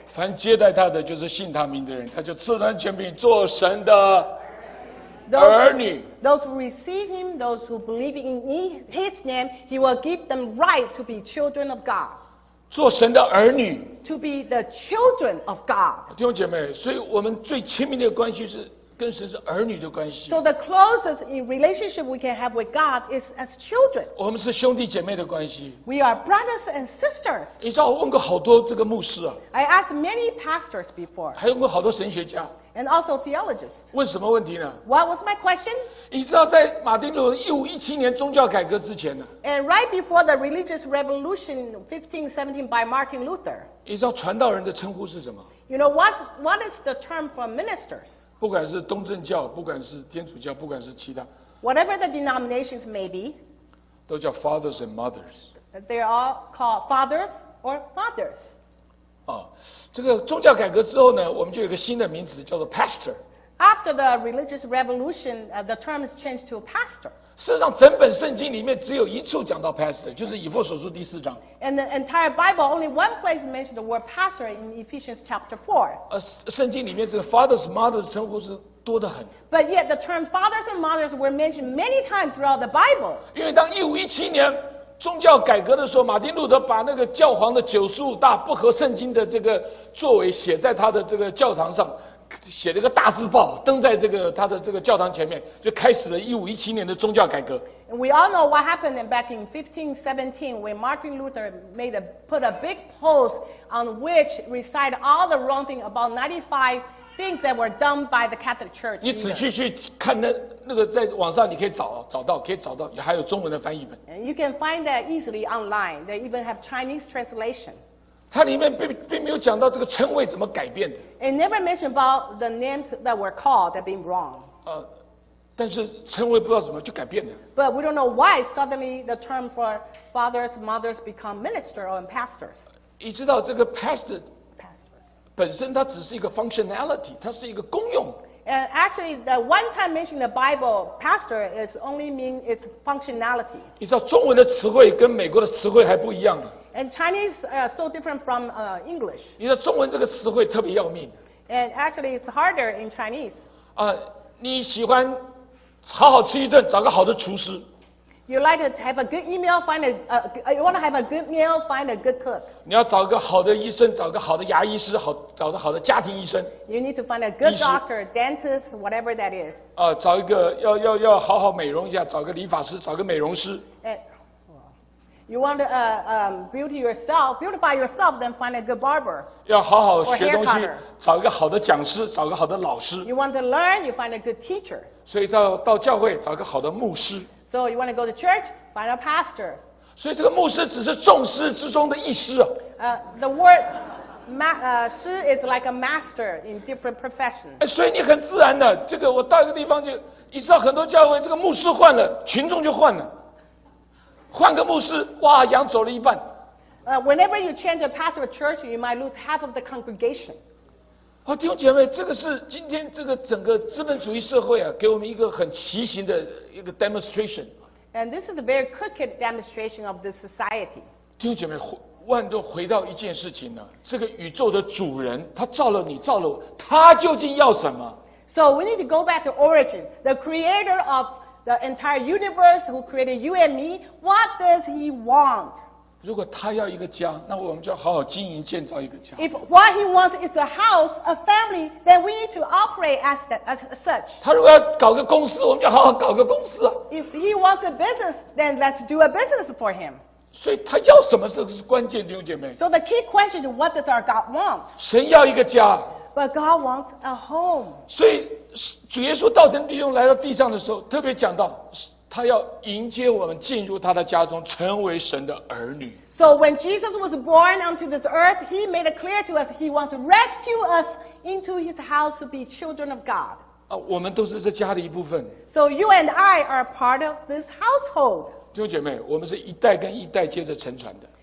Speaker 1: 凡接待他的，就是信他名的人，他就赐他权柄做神的儿女。
Speaker 2: Those who receive him, those who believe in his name, he will give them right to be children of God.
Speaker 1: 做神的儿女。
Speaker 2: To be the children of God.
Speaker 1: 弟兄姐妹，所以我们最亲密的关系是跟神是儿女的关系。
Speaker 2: So the closest relationship we can have with God is as children.
Speaker 1: 我们是兄弟姐妹的关系。
Speaker 2: We are brothers and sisters.
Speaker 1: 你知道我问过好多这个牧师啊。
Speaker 2: I asked many pastors before.
Speaker 1: 还问过好多神学家。
Speaker 2: And also theologists.
Speaker 1: 问什么问题呢？
Speaker 2: What was my question?
Speaker 1: 你知道在马丁路1517年宗教改革之前呢？
Speaker 2: And right before the religious revolution 1517 by Martin Luther.
Speaker 1: 你知道传道人的称呼是什么？
Speaker 2: You know what is the term for ministers?
Speaker 1: 不管是东正教，不管是天主教，不管是其他
Speaker 2: ，whatever the denominations may be，
Speaker 1: 都叫 fathers and mothers。
Speaker 2: They are all called fathers or mothers。
Speaker 1: 这个宗教改革之后呢，我们就有一个新的名词叫做 pastor。After
Speaker 2: the religious revolution, the term is changed to pastor。
Speaker 1: 事实上，整本圣经里面只有一处讲到 pastor， 就是以弗所书第4章。
Speaker 2: And the entire Bible, only one place mentioned the word pastor in Ephesians chapter 4.
Speaker 1: 圣经里面这个 fathers mothers 称呼是多得很。
Speaker 2: But yet the term fathers and mothers were mentioned many times throughout the Bible.
Speaker 1: 因为当1517年宗教改革的时候，马丁路德把那个教皇的95大不合圣经的这个作为写在他的这个教堂上。写了个大字报，登在这个他的这个教堂前面，就开始了1517年的宗教改革。
Speaker 2: And we all know what happened back in 1517 when Martin Luther put a big post on which recited all the wrong thing about 95 things that were done by the Catholic Church.
Speaker 1: 你仔细去看那个在网上你可以找到，也还有中文的翻译本。
Speaker 2: And you can find that easily online. They even have Chinese translation.
Speaker 1: 它里面并没有讲到这个称谓怎么改变的。
Speaker 2: It never mentioned about the names that were called that being wrong.
Speaker 1: 但是称谓不知道怎么就改变了。
Speaker 2: But we don't know why suddenly the term for fathers, mothers become minister or pastors.
Speaker 1: 你知道这个 pastor 本身它只是一个 functionality， 它是一个功用。
Speaker 2: And actually, the one time mentioned in the Bible, pastor is only mean its functionality.
Speaker 1: 你知道中文的词汇跟美国的词汇还不一样。
Speaker 2: And Chinese are so different from English.
Speaker 1: 你的中文这个词汇特别要命。
Speaker 2: And actually, it's harder in Chinese.
Speaker 1: 你喜欢好好吃一顿，找个好的厨师。
Speaker 2: You like to have a good email, you want to have a good meal, find a good cook.
Speaker 1: 你要找个好的医生，找个好的牙医师，找个好的家庭医生。
Speaker 2: You need to find a good doctor, dentist, whatever that is.
Speaker 1: 找一个要好好美容一下，找个理发师，找个美容师。
Speaker 2: You want to beautify yourself, then find a good barber.
Speaker 1: 要好好学东西，找一个好的讲师，找个好的老师。
Speaker 2: You want to learn, you find a good teacher.
Speaker 1: 所以到教会找个好的牧师。
Speaker 2: So you want to go to church, find a pastor.
Speaker 1: 所以这个牧师只是众师之中的一师。
Speaker 2: The word 师 is like a master in different professions.
Speaker 1: 所以你很自然的，这个我到一个地方就，你知道很多教会这个牧师换了，群众就换了。换个牧师，哇，羊走了一半。
Speaker 2: Whenever you change a pastor of church, you might lose half of the congregation.
Speaker 1: 弟兄姐妹，这个是今天这个整个资本主义社会给我们一个很奇形的一个 demonstration.
Speaker 2: And this is a very crooked demonstration of this society.
Speaker 1: 弟兄姐妹，万都回到一件事情呢，这个宇宙的主人，他造了你，造了我，他究竟要什么？
Speaker 2: So we need to go back to origin. The creator of the entire universe who created you and me, what does he want?
Speaker 1: 如果他要一个家，那我们就要好好经营建造一个家。
Speaker 2: If what he wants is a house, a family, then we need to operate as such.
Speaker 1: 他如果要搞个公司，我们就好好搞个公司。
Speaker 2: If he wants a business, then let's do a business for him.
Speaker 1: 所以他要什么是关键，弟兄姐妹。
Speaker 2: So the key question is, what does our God want?
Speaker 1: 神要一个家。
Speaker 2: But God wants a home.
Speaker 1: 所以主耶稣道成弟兄来到地上的时候，特别讲到他要迎接我们进入他的家中，成为神的儿女。
Speaker 2: So when Jesus was born onto this earth, he made it clear to us he wants to rescue us into his house to be children of God.
Speaker 1: 我们都是这家的一部分。
Speaker 2: So you and I are part of this household.
Speaker 1: 弟兄姐妹，我们是一代跟一代接着承传的。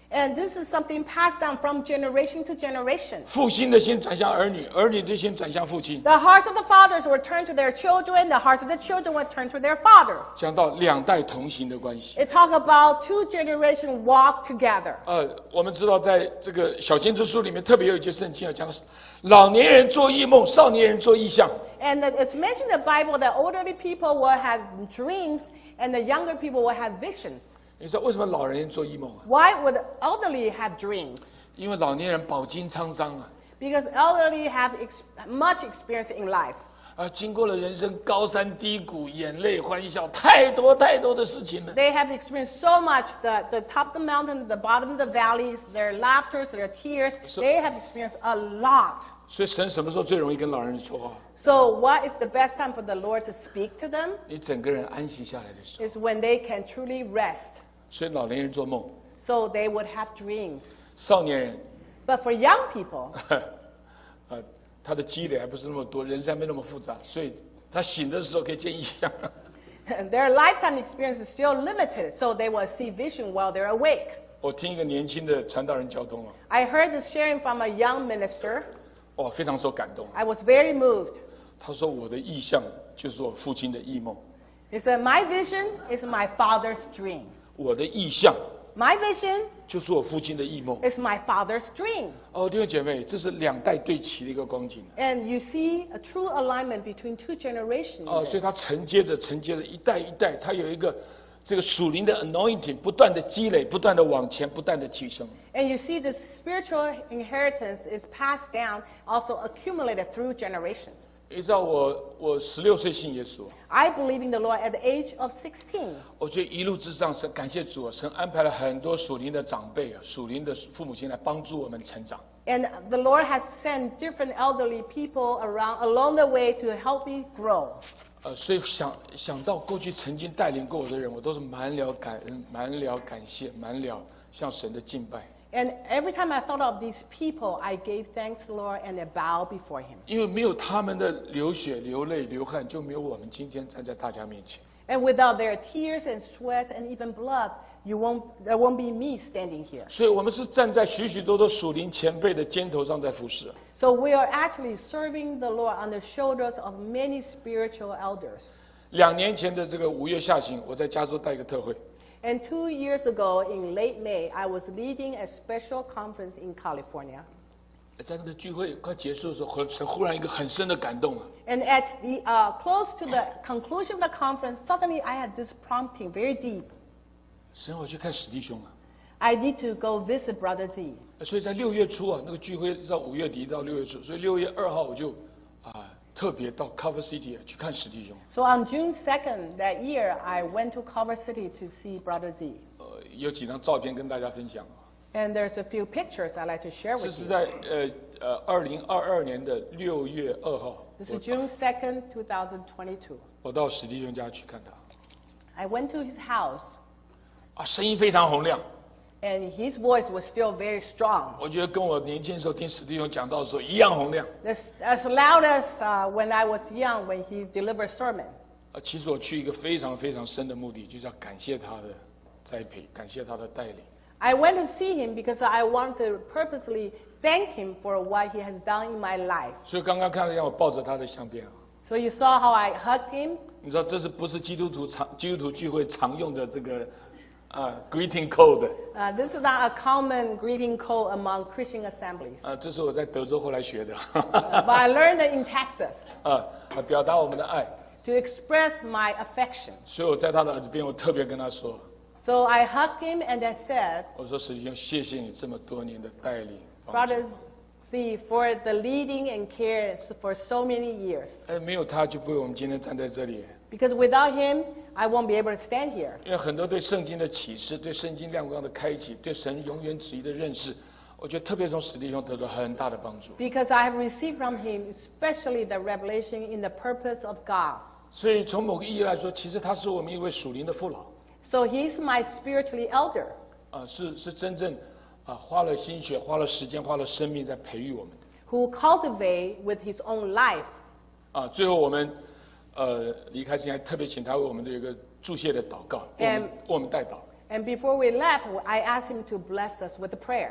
Speaker 2: And this is something passed down from generation to generation.
Speaker 1: 父亲的心转向儿女，儿女的心转向父亲。
Speaker 2: The hearts of the fathers will turn to their children, the hearts of the children will turn to their fathers.
Speaker 1: 讲到两代同行的关系。
Speaker 2: It talks about two generations walk together.
Speaker 1: 我们知道在这个小先知书里面特别有一节圣经讲老年人做异梦，少年人做异象。
Speaker 2: And it's mentioned in the Bible that elderly people will have dreams and the younger people will have visions.
Speaker 1: 你知道为什么老人做异梦啊？
Speaker 2: Why would elderly have dreams?
Speaker 1: 因为老年人饱经沧桑啊。
Speaker 2: Because elderly have much experience in life.
Speaker 1: 经过了人生高山低谷，眼泪欢笑，太多太多的事情了。
Speaker 2: They have experienced so much, the top of the mountain, the bottom of the valleys, their laughter, their tears. They have experienced a lot.
Speaker 1: 所以神什么时候最容易跟老人说话？
Speaker 2: So what is the best time for the Lord to speak to them?
Speaker 1: 你整个人安息下来的时候。
Speaker 2: Is when they can truly rest.
Speaker 1: 所以老年人做梦。
Speaker 2: So they would have dreams.
Speaker 1: 少年人。
Speaker 2: But for young people.
Speaker 1: 他的积累还不是那么多，人生还没那么复杂，所以他醒的时候可以见异象。
Speaker 2: Their lifetime experience is still limited, so they will see vision while they're awake.
Speaker 1: 我听一个年轻的传道人交通
Speaker 2: I heard this sharing from a young minister.
Speaker 1: 非常受感动。
Speaker 2: I was very moved.
Speaker 1: 他说我的异象就是我父亲的异梦。
Speaker 2: He said, my vision is my father's dream.
Speaker 1: 我的异象。
Speaker 2: My vision
Speaker 1: 就是我父亲的异梦。
Speaker 2: is my father's dream.
Speaker 1: 弟兄姐妹，这是两代对齐的一个光景。
Speaker 2: And you see a true alignment between two generations.
Speaker 1: 所以他承接着一代一代，他有一个这个属灵的 anointing， 不断的积累，不断的往前，不断的提升。
Speaker 2: And you see this spiritual inheritance is passed down, also accumulated through generations.
Speaker 1: 你知道我16岁信耶稣。
Speaker 2: I believe in the Lord at the age of 16.
Speaker 1: 我觉得一路之上，神感谢主，神安排了很多属灵的长辈属灵的父母亲来帮助我们成长。
Speaker 2: And the Lord has sent different elderly people along the way to help me grow.
Speaker 1: 所以想到过去曾经带领过我的人，我都是满了感恩，满了感谢，满了向神的敬拜。
Speaker 2: And every time I thought of these people, I gave thanks to the Lord and I bowed before Him.
Speaker 1: 因为没有他们的流血、流泪、流汗，就没有我们今天站在大家面前。
Speaker 2: And without their tears and sweat and even blood, there won't be me standing here.
Speaker 1: 所以我们是站在许许多多属灵前辈的肩头上在服侍。
Speaker 2: So we are actually serving the Lord on the shoulders of many spiritual elders.
Speaker 1: 2年前的这个5月下旬，我在加州带一个特会。
Speaker 2: And 2 years ago, in late May, I was leading a special conference in California.
Speaker 1: 在那个聚会快结束的时候，忽然一个很深的感动。
Speaker 2: And at the close to the conclusion of the conference, suddenly I had this prompting, very deep.
Speaker 1: 神，我去看史弟兄啊。
Speaker 2: I need to go visit Brother Z.
Speaker 1: 所以在6月初那个聚会是到5月底到6月初，所以6月2号我就特别到 Culver City 去看史弟兄。
Speaker 2: So on June 2nd that year, I went to Culver City to see Brother Z.
Speaker 1: 有几张照片跟大家分享。
Speaker 2: And there's a few pictures I'd like to share with you.
Speaker 1: 这是在2022年的6月2号。
Speaker 2: This is June 2nd, 2022.
Speaker 1: 我到史弟兄家去看他。
Speaker 2: I went to his house.
Speaker 1: 声音非常洪亮。
Speaker 2: And his voice was still very strong.
Speaker 1: 我觉得跟我年轻时候听史弟兄讲道的时候一样洪亮。
Speaker 2: As loud as when I was young when he delivered sermon.
Speaker 1: 其实我去一个非常非常深的目的，就是要感谢他的栽培，感谢他的带领。
Speaker 2: I went to see him because I want to purposely thank him for what he has done in my life.
Speaker 1: 所以刚刚看到让我抱着他的相片。
Speaker 2: So you saw how I hugged him?
Speaker 1: 你知道这是不是基督徒聚会常用的这个greeting code?
Speaker 2: This is not a common greeting code among Christian assemblies.
Speaker 1: 这是我在德州后来学的。
Speaker 2: But I learned it in Texas.
Speaker 1: 表达我们的爱。
Speaker 2: To express my affection.
Speaker 1: 所以我在他的耳边，我特别跟他说。
Speaker 2: So I hugged him and I said.
Speaker 1: 我说，史弟兄，谢谢你这么多年的带领。
Speaker 2: Brother Z, for the leading and care for so many years.
Speaker 1: 没有他，就不会我们今天站在这里。
Speaker 2: Because without him, I won't be able to stand here.
Speaker 1: 因为很多对圣经的启示，对圣经亮光的开启，对神永远旨意的认识，我觉得特别从史弟兄得到很大的帮助。
Speaker 2: Because I have received from him, especially the revelation in the purpose of God.
Speaker 1: 所以从某个意义来说，其实他是我们一位属灵的父老。
Speaker 2: So he's my spiritually elder.
Speaker 1: 是真正花了心血、花了时间、花了生命在培育我们的。
Speaker 2: Who cultivate with his own life.
Speaker 1: 最后我们离开之前，特别请他为我们的一个祝谢的祷告，我们代祷。
Speaker 2: And before we left, I asked him to bless us with a prayer.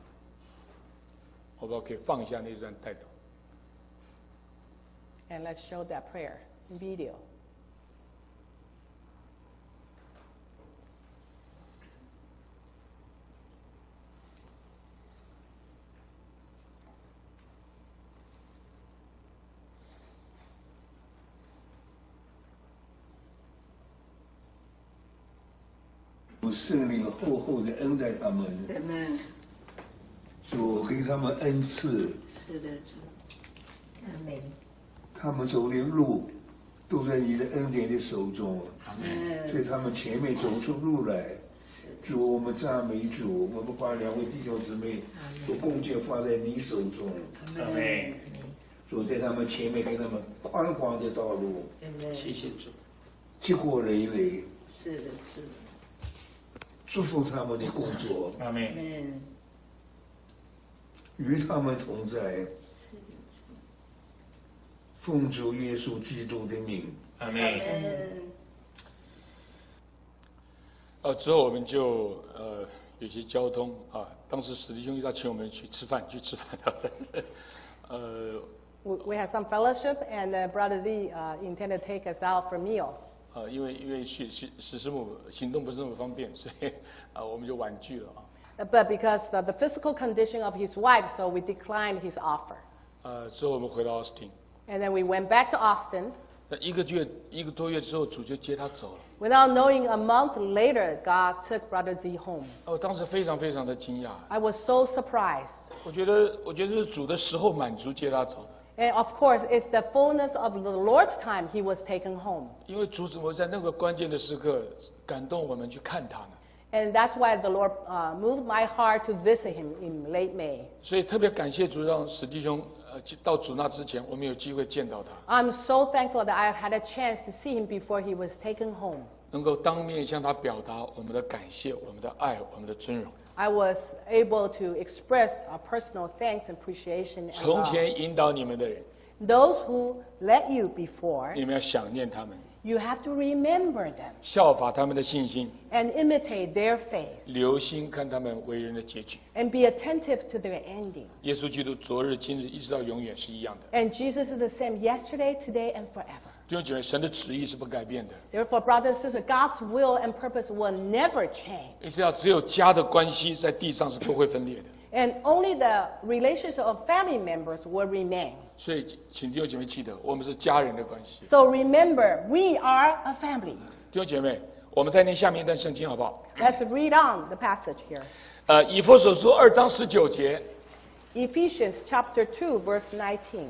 Speaker 1: 我们可以放一下那段带动。
Speaker 2: And let's show that prayer in video.
Speaker 3: 圣灵厚厚的恩待他们，主给他们恩赐，
Speaker 4: 是的，主，阿门。
Speaker 3: 他们走的路都在你的恩典的手中，在他们前面走出路来。主，我们赞美主，我们把两位弟兄姊妹都贡献放在你手中。
Speaker 4: 阿门。
Speaker 3: 主在他们前面给他们宽广的道路。
Speaker 4: 谢谢主。
Speaker 3: 结果累累。
Speaker 4: 是的，是的。
Speaker 3: 祝福他们的工作，
Speaker 1: 阿门。
Speaker 3: 与他们同在，奉主耶稣基督的名，
Speaker 1: 阿门。之后我们就有些交通啊，当时史弟兄要请我们去吃饭
Speaker 2: We had some fellowship, and Brother Z intended to take us out for meal.
Speaker 1: 因为史师母行动不是那么方便，所以我们就婉拒了啊。
Speaker 2: But because the physical condition of his wife, so we declined his offer.
Speaker 1: 之后我们回到 Austin.
Speaker 2: And then we went back to Austin.
Speaker 1: 在一个多月之后，主就接他走了。
Speaker 2: Without knowing, a month later, God took Brother Z home.
Speaker 1: 当时非常非常的惊讶。
Speaker 2: I was so surprised.
Speaker 1: 我觉得是主的时候满足接他走的。
Speaker 2: And of course, it's the fullness of the Lord's time he was taken home.
Speaker 1: 因为主怎么在那个关键的时刻感动我们去看他呢？
Speaker 2: And that's why the Lord moved my heart to visit him in late May.
Speaker 1: 所以特别感谢主，让史弟兄到主那之前，我们有机会见到他。
Speaker 2: I'm so thankful that I had a chance to see him before he was taken home.
Speaker 1: 能够当面向他表达我们的感谢、我们的爱、我们的尊荣。
Speaker 2: I was able to express our personal thanks and appreciation.
Speaker 1: 从前引导你们的人
Speaker 2: Those who led you before,
Speaker 1: 你们要想念他们，
Speaker 2: you have to remember them
Speaker 1: 效法他们的信心，
Speaker 2: and imitate their faith
Speaker 1: 留心看他们为人的结局。
Speaker 2: and be attentive to their ending.
Speaker 1: 耶稣基督昨日、今日一直到永远是一样的。
Speaker 2: And Jesus is the same yesterday, today, and forever.
Speaker 1: 弟兄姐妹，神的旨意是不改变的。
Speaker 2: Therefore, brothers and sisters, God's will and purpose will never change.
Speaker 1: 只有家的关系在地上是不会分裂的。
Speaker 2: And only the relationship of family members will remain.
Speaker 1: 所以，请弟兄姐妹记得，我们是家人的关系。
Speaker 2: So remember, we are a family.
Speaker 1: 弟兄姐妹，我们再念下面一段圣经好不好？
Speaker 2: Let's read on the passage here.
Speaker 1: 以弗所书2章19节。
Speaker 2: Ephesians chapter 2, verse 19.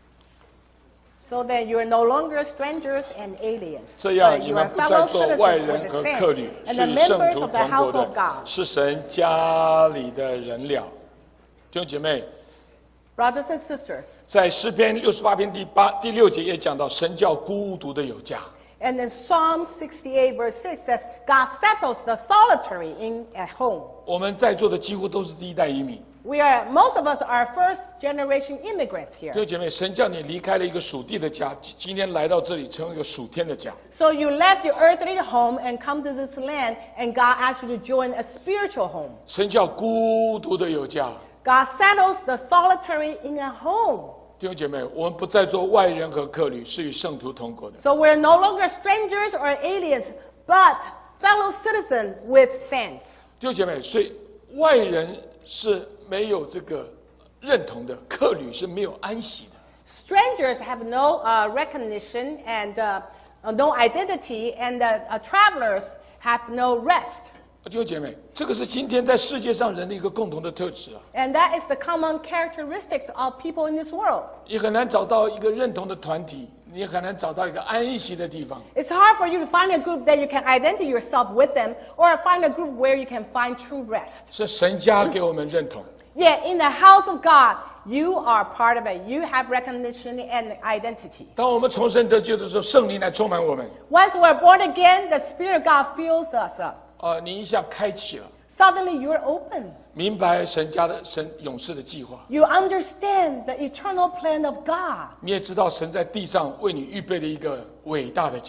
Speaker 2: So that you are no longer strangers and aliens,
Speaker 1: 这样
Speaker 2: but
Speaker 1: 你
Speaker 2: you
Speaker 1: 们
Speaker 2: are
Speaker 1: 不再
Speaker 2: fellow
Speaker 1: 做外
Speaker 2: citizens
Speaker 1: 人
Speaker 2: with
Speaker 1: 和
Speaker 2: the
Speaker 1: 客旅，
Speaker 2: saints and
Speaker 1: 是
Speaker 2: the
Speaker 1: 与圣
Speaker 2: members
Speaker 1: 徒
Speaker 2: of the
Speaker 1: 同国
Speaker 2: household
Speaker 1: 的
Speaker 2: of God.
Speaker 1: 是神家里的人了。弟兄姐妹，
Speaker 2: Brothers and sisters,
Speaker 1: 在诗篇68篇第6节也讲到，神叫孤独的有家。
Speaker 2: and in Psalm 68 verse 6 says, God settles the solitary in at home.
Speaker 1: 我们在座的几乎都是第一代移民。
Speaker 2: Most of us are first generation immigrants
Speaker 1: 弟
Speaker 2: here.
Speaker 1: 兄姐妹，神叫你离开了一个属地的家，今天来到这里，成为一个属天的家。
Speaker 2: So you left your earthly home and come to this land, and God asked you to join a spiritual home.
Speaker 1: 神叫孤独的有家。
Speaker 2: God settles the solitary in a home.
Speaker 1: 弟兄姐妹，我们不再做外人和客旅，是与圣徒同国的。
Speaker 2: So we're no longer strangers or aliens, but fellow citizens with saints.
Speaker 1: 弟兄姐妹，所以外人是没有这个认同的，客旅是没有安息的。
Speaker 2: Strangers have no recognition and no identity, and travelers have no rest.
Speaker 1: 弟兄姐妹，这个是今天在世界上人的一个共同的特质啊。
Speaker 2: And that is the common characteristics of people in this world.
Speaker 1: 你很难找到一个认同的团体，你很难找到一个安息的地方。
Speaker 2: It's hard for you to find a group that you can identify yourself with them, or find a group where you can find true rest.
Speaker 1: 是神家给我们认同。
Speaker 2: Yet in the house of God, you are part of it. You have recognition and identity.
Speaker 1: 当我们重生得救的时候，圣灵来充满我们。
Speaker 2: Once we're born again, the Spirit of God fills us up.
Speaker 1: 你一下开启了，
Speaker 2: Suddenly you're open.
Speaker 1: 明白神永世的计划。
Speaker 2: You understand the eternal plan of God.
Speaker 1: 你也知道神在地上为你预备了一个伟大的家。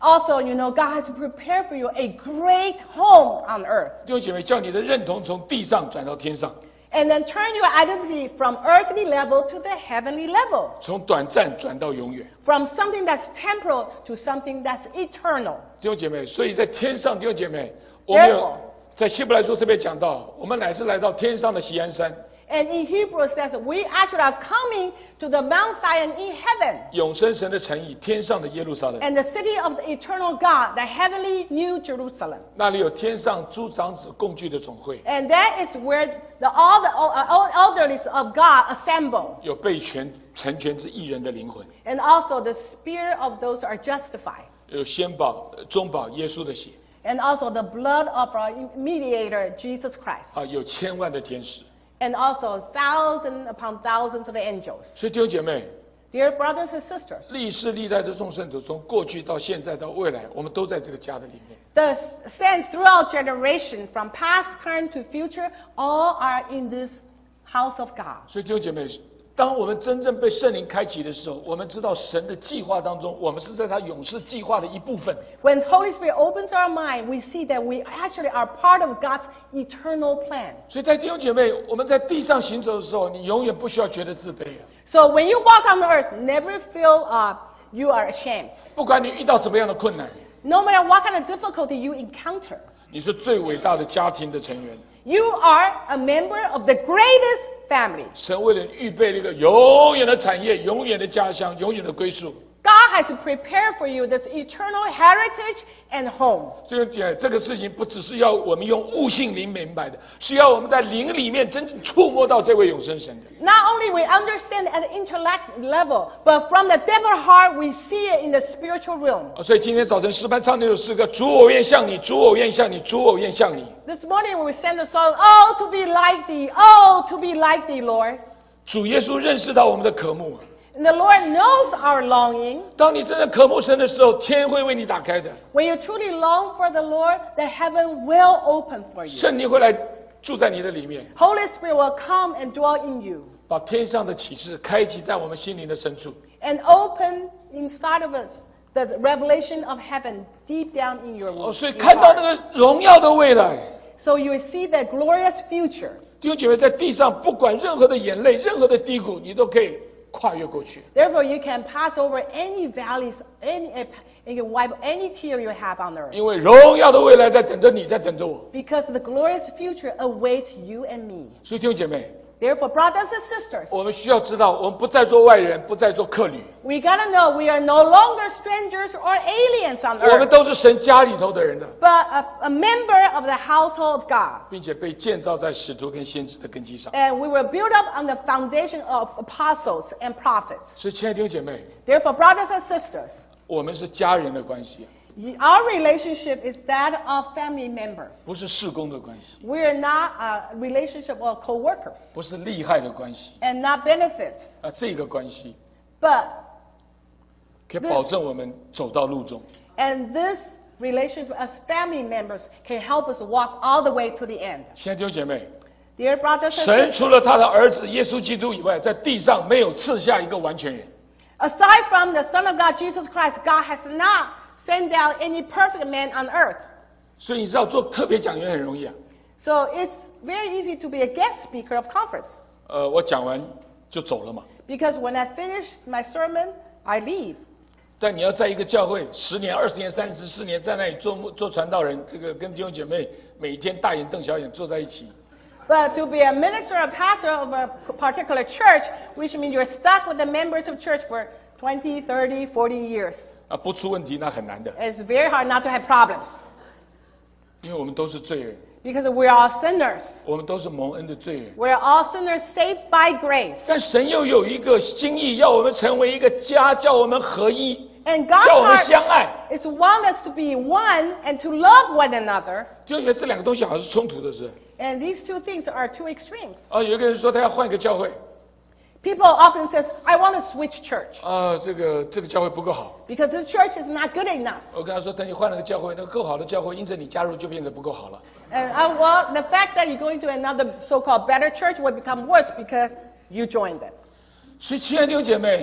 Speaker 2: Also, God has prepared for you a great home on earth.
Speaker 1: 弟兄姐妹，叫你的认同从地上转到天上。
Speaker 2: And then turn your identity from earthly level to the heavenly level.
Speaker 1: 从短暂转到永远。
Speaker 2: From something that's temporal to something that's eternal.
Speaker 1: 弟兄姐妹，所以在天上，弟兄姐妹，我们有在希伯来书特别讲到，我们乃是来到天上的锡安山。
Speaker 2: And in Hebrew it says we actually are coming to the Mount Zion in heaven.
Speaker 1: 永生神的城邑，天上的耶路撒冷。
Speaker 2: And the city of the eternal God, the heavenly New Jerusalem.
Speaker 1: 那里有天上诸长子共聚的总会。
Speaker 2: And that is where all the elderlies of God assemble.
Speaker 1: 有被成全之义人的灵魂。
Speaker 2: And also the spirit of those who are justified.
Speaker 1: 有先宝、中保耶稣的血。
Speaker 2: And also the blood of our mediator, Jesus Christ.
Speaker 1: 有千万的天使。
Speaker 2: And also thousands upon thousands of angels.
Speaker 1: 所以弟兄姐妹
Speaker 2: Dear brothers and sisters.
Speaker 1: 历世历代的众圣徒，从过去到现在到未来，我们都在这个家的里面。
Speaker 2: The saints throughout generation, from past, current to future, all are in this house of God.
Speaker 1: 所以弟兄姐妹，当我们真正被圣灵开启的时候，我们知道神的计划当中，我们是在他永世计划的一部分。
Speaker 2: When Holy Spirit opens our mind, we see that we actually are part of God's eternal plan.
Speaker 1: 所以在弟兄姐妹，我们在地上行走的时候，你永远不需要觉得自卑。
Speaker 2: So when you walk on the earth, never feel you are ashamed.
Speaker 1: 不管你遇到什么样的困难
Speaker 2: No matter what kind of difficulty you encounter.
Speaker 1: 你是最伟大的家庭的成员。
Speaker 2: You are a member of the greatest family.
Speaker 1: 神为了你预备了一个永远的产业、永远的家乡、永远的归宿。
Speaker 2: God has prepared for you this eternal heritage and home.
Speaker 1: 这个事情不只是要我们用悟性灵明白的，是要我们在灵里面真正触摸到这位永生神的。
Speaker 2: Not only we understand at the intellect level, but from the depth of heart we see it in the spiritual realm.
Speaker 1: 所以今天早晨诗班唱那首诗歌，主我愿向你，主我愿向你，主我愿向你。
Speaker 2: This morning we sang the song, Oh to be like thee, Oh to be like thee, Lord.
Speaker 1: 主耶稣认识到我们的渴慕。
Speaker 2: And the Lord knows our longing.
Speaker 1: 当你真正渴慕神的时候，天会为你打开的。
Speaker 2: When you truly long for the Lord, the heaven will open for you.
Speaker 1: 圣灵会来住在你的里面。
Speaker 2: Holy Spirit will come and dwell in you.
Speaker 1: 把天上的启示开启在我们心灵的深处。
Speaker 2: And open inside of us the revelation of heaven deep down in your heart.
Speaker 1: 所以看到那个荣耀的未来。
Speaker 2: So you will see the glorious future.
Speaker 1: 弟兄姐妹，在地上不管任何的眼泪、任何的低谷，你都可以跨越过去。
Speaker 2: Therefore, you can pass over any valleys, and you can wipe any tear you have on earth.
Speaker 1: 因为荣耀的未来在等着你，在等着我。
Speaker 2: Because the glorious future awaits you and me.
Speaker 1: 所以弟兄姐妹
Speaker 2: Therefore, brothers and sisters,
Speaker 1: 我们需要知道，我们不再做外人，不再做客旅。
Speaker 2: We gotta know we are no longer strangers or aliens on earth.
Speaker 1: 我们都是神家里头的人的。
Speaker 2: But a member of the household of God.
Speaker 1: 并且被建造在使徒跟先知的根基上。
Speaker 2: And we were built up on the foundation of apostles and prophets.
Speaker 1: 所以亲爱的弟兄姐妹
Speaker 2: Therefore, brothers and sisters,
Speaker 1: 我们是家人的关系。
Speaker 2: Our relationship is that of family members.
Speaker 1: 不是事工的关系。
Speaker 2: We are not a relationship of co-workers.
Speaker 1: 不是利害的关系。
Speaker 2: And not benefits.
Speaker 1: 这个关系
Speaker 2: But
Speaker 1: 可以保证我们走到路中。
Speaker 2: And this relationship as family members can help us walk all the way to the end.
Speaker 1: 亲爱的弟兄姐妹
Speaker 2: Dear brothers and sisters,
Speaker 1: 神除了他的儿子耶稣基督以外，在地上没有赐下一个完全人。
Speaker 2: Aside from the Son of God, Jesus Christ, God has not sent down any perfect man on earth.
Speaker 1: 所以你知道做特别讲员很容易啊。
Speaker 2: So it's very easy to be a guest speaker of conference.
Speaker 1: 我讲完就走了嘛。
Speaker 2: Because when I finish my sermon, I leave.
Speaker 1: 但你要在一个教会10年、20年、30、40年，在那里做传道人，这个跟弟兄姐妹每一天大眼瞪小眼坐在一起。
Speaker 2: But to be a minister or pastor of a particular church, which means you're stuck with the members of church for 20, 30, 40 years.
Speaker 1: 不出问题那很难的。
Speaker 2: It's very hard not to have problems.
Speaker 1: 因为我们都是罪人。
Speaker 2: Because we're all sinners.
Speaker 1: 我们都是蒙恩的罪人。
Speaker 2: We're all sinners saved by grace.
Speaker 1: 但神又有一个心意，要我们成为一个家，叫我们合一，
Speaker 2: And God's
Speaker 1: 叫我们相爱。
Speaker 2: is want us to be one and to love one another.
Speaker 1: 就觉得这两个东西好像是冲突的是。
Speaker 2: And these two things are two extremes.
Speaker 1: 有一个人说他要换一个教会。
Speaker 2: People often say, I want to switch church.
Speaker 1: 这个教会不够好。
Speaker 2: Because this church is not good enough.
Speaker 1: 我跟他说，等你换了个教会，那个够好的教会，因着你加入就变得不够好了。
Speaker 2: And well, the fact that you're going to another so-called better church will become worse because you joined them.
Speaker 1: 所以亲爱的弟兄姐妹，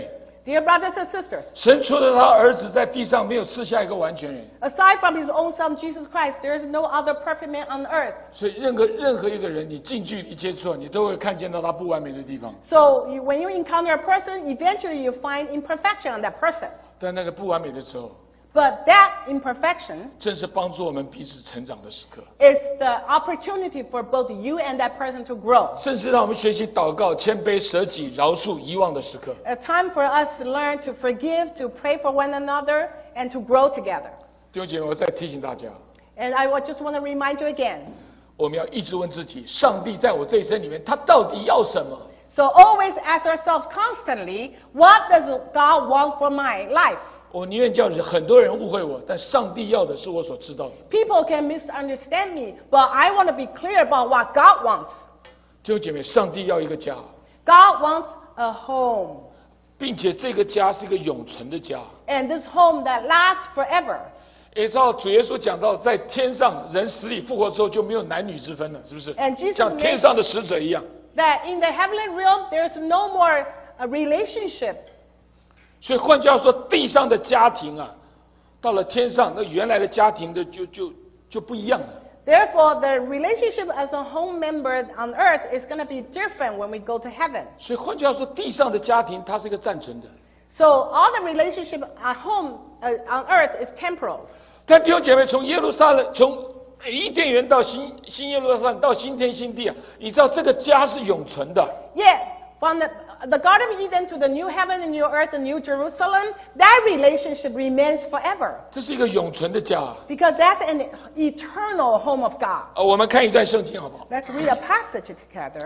Speaker 2: Dear brothers and sisters,
Speaker 1: 神除了他儿子在地上没有赐下一个完全人。
Speaker 2: aside from his own son Jesus Christ, there is no other perfect man on earth.
Speaker 1: 所以任何一个人，你近距离接触，你都会看见到他不完美的地方。
Speaker 2: So when you encounter a person, eventually you find imperfection on that person.
Speaker 1: 但那个不完美的时候，
Speaker 2: But that imperfection
Speaker 1: 正是帮助我们彼此成长的时刻，
Speaker 2: is the opportunity for both you and that person to grow.
Speaker 1: 正是让我们学习祷告、谦卑、舍己、饶恕、遗忘的时刻。
Speaker 2: A time for us to learn to forgive, to pray for one another, and to grow together.
Speaker 1: 弟兄姐妹，我再提醒大家，
Speaker 2: And I just want to remind you again.
Speaker 1: 我们要一直问自己：上帝在我这一生里面，他到底要什么？
Speaker 2: So always ask ourselves constantly, what does God want for my life?
Speaker 1: 我宁愿叫很多人误会我，但上帝要的是我所知道的。
Speaker 2: People can misunderstand me, but I want to be clear about what God wants.
Speaker 1: 弟兄姐妹，上帝要一个家，
Speaker 2: God wants a home.
Speaker 1: 并且这个家是一个永存的家。
Speaker 2: And this home that lasts forever.
Speaker 1: 也照主耶稣讲到，在天上人死里复活之后就没有男女之分了，是不是？
Speaker 2: And Jesus
Speaker 1: 像天上的使者一样。
Speaker 2: That in the heavenly realm, there's no more a relationship.
Speaker 1: 所以换句话说，地上的家庭啊，到了天上，那原来的家庭的就不一样了。
Speaker 2: Therefore, the relationship as a home member on earth is going to be different when we go to heaven.
Speaker 1: 所以换句话说，地上的家庭它是一个暂存的。
Speaker 2: So all the relationship at home on earth is temporal.
Speaker 1: 但弟兄姐妹，从耶路撒冷，从伊甸园到新耶路撒冷到新天新地啊，你知道这个家是永存的。
Speaker 2: Yet, from the Garden of Eden to the new heaven and new earth, the new Jerusalem, that relationship remains forever.
Speaker 1: 这是一个永存的家。
Speaker 2: Because that's an eternal home of God.
Speaker 1: 我们看一段圣经好不好？
Speaker 2: Let's read a passage together.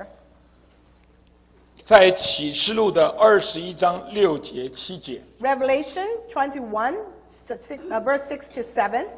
Speaker 1: 在启示录的21章6节7节。
Speaker 2: Revelation 21, verse 6 to 7.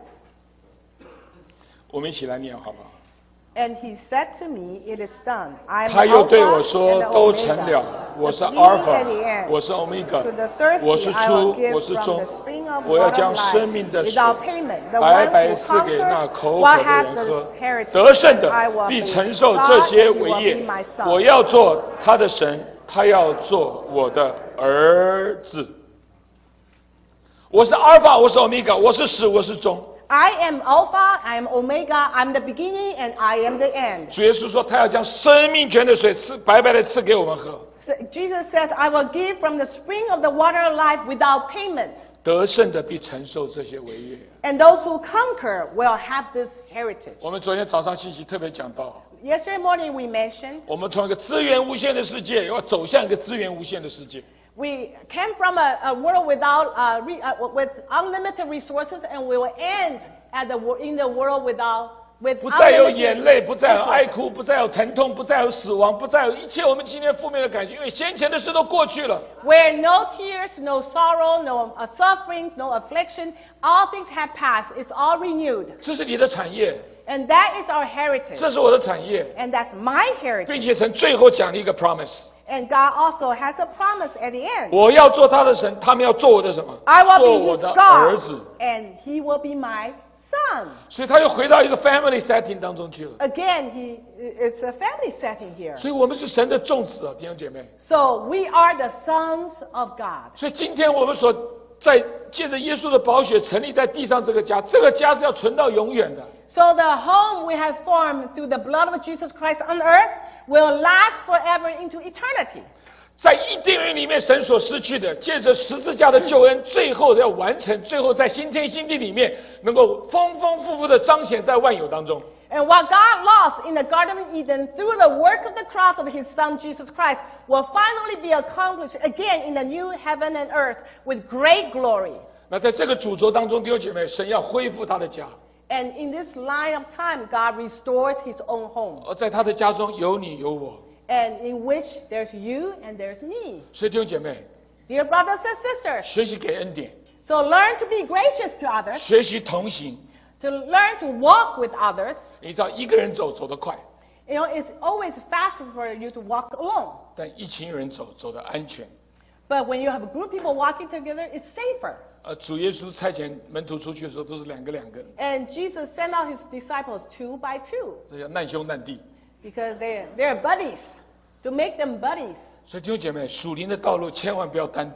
Speaker 1: 我们一起来念好不好？
Speaker 2: And he said to me, It is done. I am
Speaker 1: 他
Speaker 2: the
Speaker 1: 又对我
Speaker 2: Alpha
Speaker 1: 说：
Speaker 2: and the
Speaker 1: 都成了，
Speaker 2: Omega,
Speaker 1: 我是
Speaker 2: the
Speaker 1: 阿尔
Speaker 2: beginning
Speaker 1: 法
Speaker 2: and the end.
Speaker 1: 我是欧米伽
Speaker 2: To the thirsty
Speaker 1: 我是
Speaker 2: I
Speaker 1: 初
Speaker 2: will give
Speaker 1: 我是
Speaker 2: from
Speaker 1: 终
Speaker 2: the spring of
Speaker 1: 我要
Speaker 2: water
Speaker 1: 将
Speaker 2: of
Speaker 1: 生
Speaker 2: life
Speaker 1: 命的水
Speaker 2: without payment. The
Speaker 1: 白
Speaker 2: one
Speaker 1: 白
Speaker 2: who
Speaker 1: 赐给那
Speaker 2: conquers
Speaker 1: 口渴
Speaker 2: will
Speaker 1: 的
Speaker 2: have
Speaker 1: 人
Speaker 2: this
Speaker 1: 喝。
Speaker 2: heritage.
Speaker 1: 得胜
Speaker 2: And I
Speaker 1: 的
Speaker 2: will
Speaker 1: 必
Speaker 2: be
Speaker 1: 承受
Speaker 2: God,
Speaker 1: 这些
Speaker 2: and he
Speaker 1: 为
Speaker 2: will
Speaker 1: 业
Speaker 2: be my。son.
Speaker 1: 我要做他的神，他要做我的儿子。我是阿尔法，我是欧米伽，我是始，我是终。
Speaker 2: I am Alpha, I am Omega, I'm the beginning, and I am the end.
Speaker 1: 主耶稣说，他要将生命泉的水白白的赐给我们喝。
Speaker 2: So Jesus says, I will give from the spring of the water of life without payment.
Speaker 1: 得胜的必承受这些为业。
Speaker 2: And those who conquer will have this heritage.
Speaker 1: 我们昨天早上信息特别讲到，
Speaker 2: Yesterday morning we mentioned
Speaker 1: 我们从一个资源无限的世界，要走向一个资源无限的世界。
Speaker 2: we came from a world without with unlimited resources, and we will end in the world with
Speaker 1: 不再有
Speaker 2: unlimited
Speaker 1: 眼泪，不再有哀
Speaker 2: resources.
Speaker 1: 哭，不再有疼痛，不再有死亡，不再有一切我们今天负面的感觉，因为先前的事都过去了。
Speaker 2: Where no tears, no sorrow, no sufferings, no affliction, all things have passed. It's all renewed.
Speaker 1: 这是你的产业，
Speaker 2: And that is our heritage.
Speaker 1: 这是我的产业，
Speaker 2: And that's my
Speaker 1: 并
Speaker 2: heritage.
Speaker 1: 且曾最后讲了一个 promise，
Speaker 2: And God also has a promise at the end.
Speaker 1: 我要做他的神，他们要做我的什么？
Speaker 2: I will
Speaker 1: 做
Speaker 2: be
Speaker 1: 我
Speaker 2: his
Speaker 1: 的儿
Speaker 2: God,
Speaker 1: 子。
Speaker 2: and he will be my son.
Speaker 1: 所以他又回到一个 family setting 当中去了。
Speaker 2: Again, it's a family setting here.
Speaker 1: 所以我们是神的种子啊，弟兄姐妹。
Speaker 2: So we are the sons of God.
Speaker 1: 所以今天我们所在借着耶稣的宝血成立在地上这个家，这个家是要存到永远的。
Speaker 2: So the home we have formed through the blood of Jesus Christ on earth will last forever into eternity.
Speaker 1: 在伊甸园里面，神所失去的，借着十字架的救恩，最后要完成，最后在新天新地里面，能够丰丰富富的彰显在万有当中。
Speaker 2: And what God lost in the Garden of Eden through the work of the cross of his son Jesus Christ will finally be accomplished again in the new heaven and earth with great glory.
Speaker 1: 那在这个主轴当中，弟兄姐妹，神要恢复他的家，
Speaker 2: And in this line of time, God restores his own home.
Speaker 1: 而在他的家中有你有我。
Speaker 2: And in which there's you and there's me.
Speaker 1: 所以弟兄姐妹，
Speaker 2: Dear brothers and sisters,
Speaker 1: 学习给恩典，
Speaker 2: so learn to be gracious to others,
Speaker 1: 学习同行。
Speaker 2: to learn to walk with others.
Speaker 1: 你知道，一个人走得快，
Speaker 2: You know, it's always faster for you to walk alone.
Speaker 1: 但一群人走得安全。
Speaker 2: But when you have a group of people walking together, it's safer.
Speaker 1: 主耶稣差遣门徒出去的时候，都是两个。
Speaker 2: And Jesus sent out his disciples 2 by 2.
Speaker 1: 这叫难兄难弟。
Speaker 2: Because they're buddies. To make them buddies.
Speaker 1: 所以弟兄姐妹，属灵的道路千万不要单独。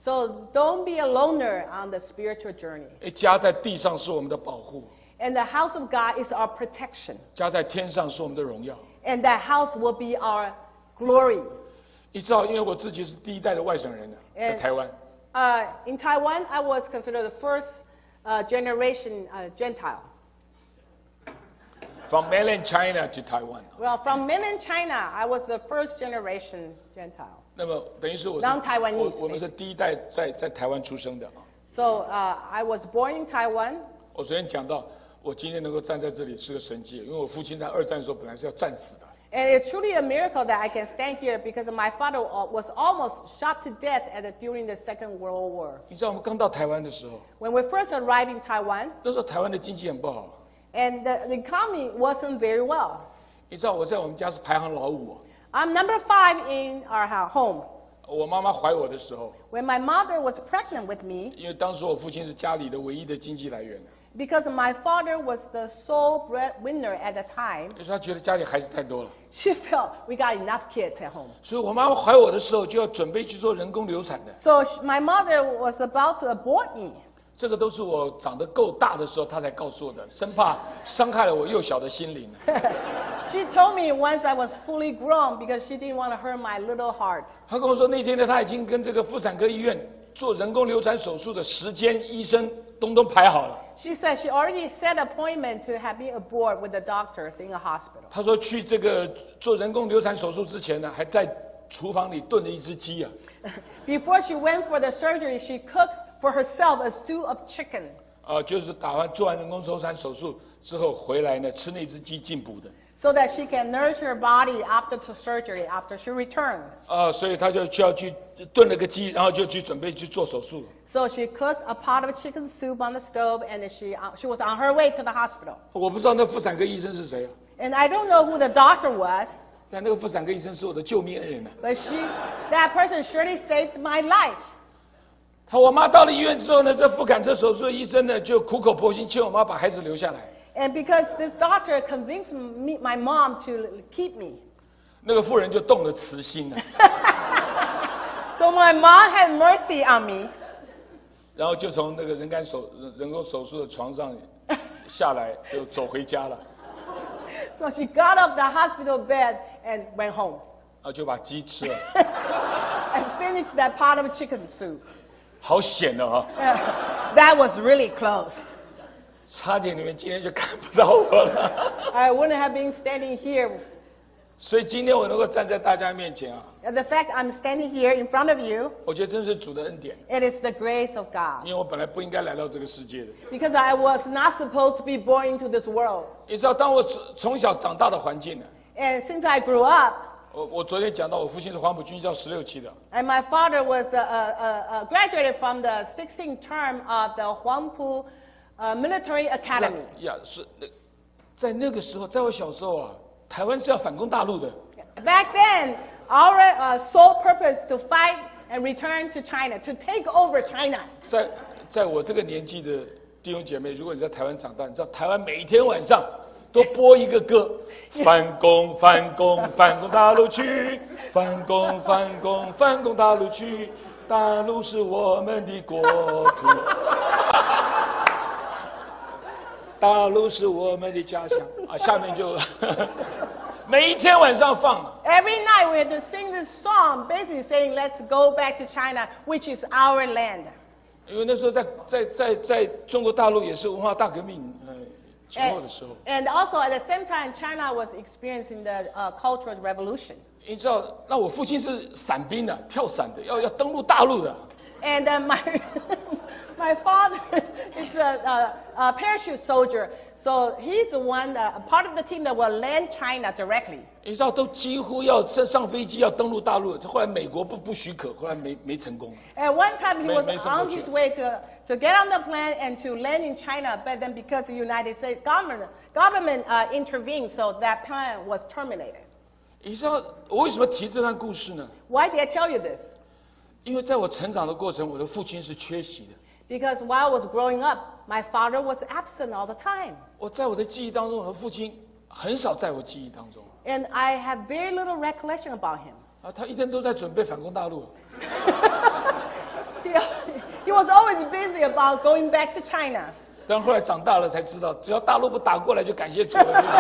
Speaker 2: So don't be a loner on the spiritual journey.
Speaker 1: 家在地上是我们的保护。
Speaker 2: And the house of God is our protection.
Speaker 1: 家在天上是我们的荣耀。
Speaker 2: And that house will be our glory.
Speaker 1: 你知道，因为我自己是第一代的外省人，在台湾。
Speaker 2: In Taiwan, I was considered the first generation Gentile.
Speaker 1: From mainland China to Taiwan.
Speaker 2: Well, from mainland China, I was the first generation Gentile.
Speaker 1: 那么等于是我们是第一代在台湾出生的。
Speaker 2: So I was born in Taiwan.
Speaker 1: 我昨天讲到，我今天能够站在这里是个神迹，因为我父亲在二战的时候本来是要战死的。
Speaker 2: And it's truly a miracle that I can stand here because my father was almost shot to death during the Second World War.
Speaker 1: 你知道我们刚到台湾的时候
Speaker 2: When we first arrived in Taiwan,
Speaker 1: 那时候台湾的经济很不好。
Speaker 2: And the economy wasn't very well.
Speaker 1: 你知道我在我们家是排行老5。
Speaker 2: I'm number 5 in our home.
Speaker 1: 我妈妈怀我的时候
Speaker 2: When my mother was pregnant with me,
Speaker 1: 因为当时我父亲是家里的唯一的经济来源。
Speaker 2: Because my father was the sole breadwinner at the time.
Speaker 1: 就是他觉得家里孩子太多了。
Speaker 2: She felt we got enough kids at home.
Speaker 1: 所以我妈妈怀我的时候就要准备去做人工流产的。
Speaker 2: So my mother was about to abort me.
Speaker 1: 这个都是我长得够大的时候，她才告诉我的，生怕伤害了我幼小的心灵。
Speaker 2: She told me once I was fully grown because she didn't want to hurt my little heart.
Speaker 1: 她跟我说，那天呢，她已经跟这个妇产科医院做人工流产手术的时间、医生都排好了。
Speaker 2: She said she already set appointment to have me abort with the doctors in a hospital.
Speaker 1: 她说去这个做人工流产手术之前呢，还在厨房里炖了一只鸡啊。
Speaker 2: Before she went for the surgery, she cooked for herself a stew of chicken.
Speaker 1: 就是做完人工流产手术之后回来呢，吃那只鸡进补的。
Speaker 2: So that she can nourish her body after the surgery, after she returned.
Speaker 1: 所以她就要去炖了个鸡，然后就去准备去做手术了。
Speaker 2: So she cooked a pot of chicken soup on the stove, and she was on her way to the hospital.
Speaker 1: 我不知道那妇产科医生是谁啊。
Speaker 2: And I don't know who the doctor was.
Speaker 1: 但那个妇产科医生是我的救命恩人啊。
Speaker 2: But that person surely saved my life.
Speaker 1: 我妈到了医院之后呢，这妇产科手术的医生呢就苦口婆心劝我妈把孩子留下来。
Speaker 2: And because this doctor convinced my mom to keep me.
Speaker 1: 那个妇人就动了慈心了。
Speaker 2: So my mom had mercy on me.
Speaker 1: 然后就从那个人工手术的床上下来，就走回家了。
Speaker 2: So she got up the hospital bed and went home.
Speaker 1: 就把鸡吃了。
Speaker 2: And finished that pot of chicken soup.
Speaker 1: 好险的哈。
Speaker 2: That was really close.
Speaker 1: 差点你们今天就看不到我了。
Speaker 2: I wouldn't have been standing here.
Speaker 1: 所以今天我能够站在大家面前啊。
Speaker 2: The fact I'm standing here in front of you.
Speaker 1: 我觉得真是主的恩典。
Speaker 2: It is the grace of God.
Speaker 1: 因为我本来不应该来到这个世界的。
Speaker 2: Because I was not supposed to be born into this world.
Speaker 1: 你知道，当我从小长大的环境呢
Speaker 2: ？And since I grew up.
Speaker 1: 我昨天讲到，我父亲是黄埔军校16期的。
Speaker 2: And my father was graduated from the 16th term of the Huangpu Military Academy.
Speaker 1: 是在那个时候，在我小时候啊，台湾是要反攻大陆的。
Speaker 2: Back then, our sole purpose to fight and return to China, to take over China.
Speaker 1: 在我这个年纪的弟兄姐妹，如果你在台湾长大，你知道台湾每天晚上都播一个歌，反攻反攻反攻大陆去，反攻反攻反攻大陆去，大陆是我们的国土，大陆是我们的家乡啊！下面就每一天晚上放。
Speaker 2: Every night we had to sing this song, basically saying, "Let's go back to China, which is our land."
Speaker 1: 因为那时候在中国大陆也是文化大革命前后的时候。
Speaker 2: And also at the same time, China was experiencing the cultural revolution.
Speaker 1: 你知道，那我父亲是伞兵的，跳伞的，要登陆大陆的。
Speaker 2: And my father is a parachute soldier, so he's the one, part of the team that will land China directly.
Speaker 1: 你知道，都几乎要上飞机要登陆大陆，后来美国不许可，后来没成功。
Speaker 2: At one time he was on his way to get on the plane and to land in China, but then because the United States government intervened, so that plan was terminated.
Speaker 1: 你知道我为什么提这段故事呢？
Speaker 2: Why did I tell you this?
Speaker 1: 因为在我成长的过程，我的父亲是缺席的。
Speaker 2: Because while I was growing up, my father was absent all the time.
Speaker 1: 我在我的记忆当中，我的父亲很少在我记忆当中。
Speaker 2: And I have very little recollection about him.
Speaker 1: 他一天都在准备反攻大陆。
Speaker 2: He He was always busy about going back to China.
Speaker 1: 但后来长大了才知道，只要大陆不打过来就感谢主了，是不是？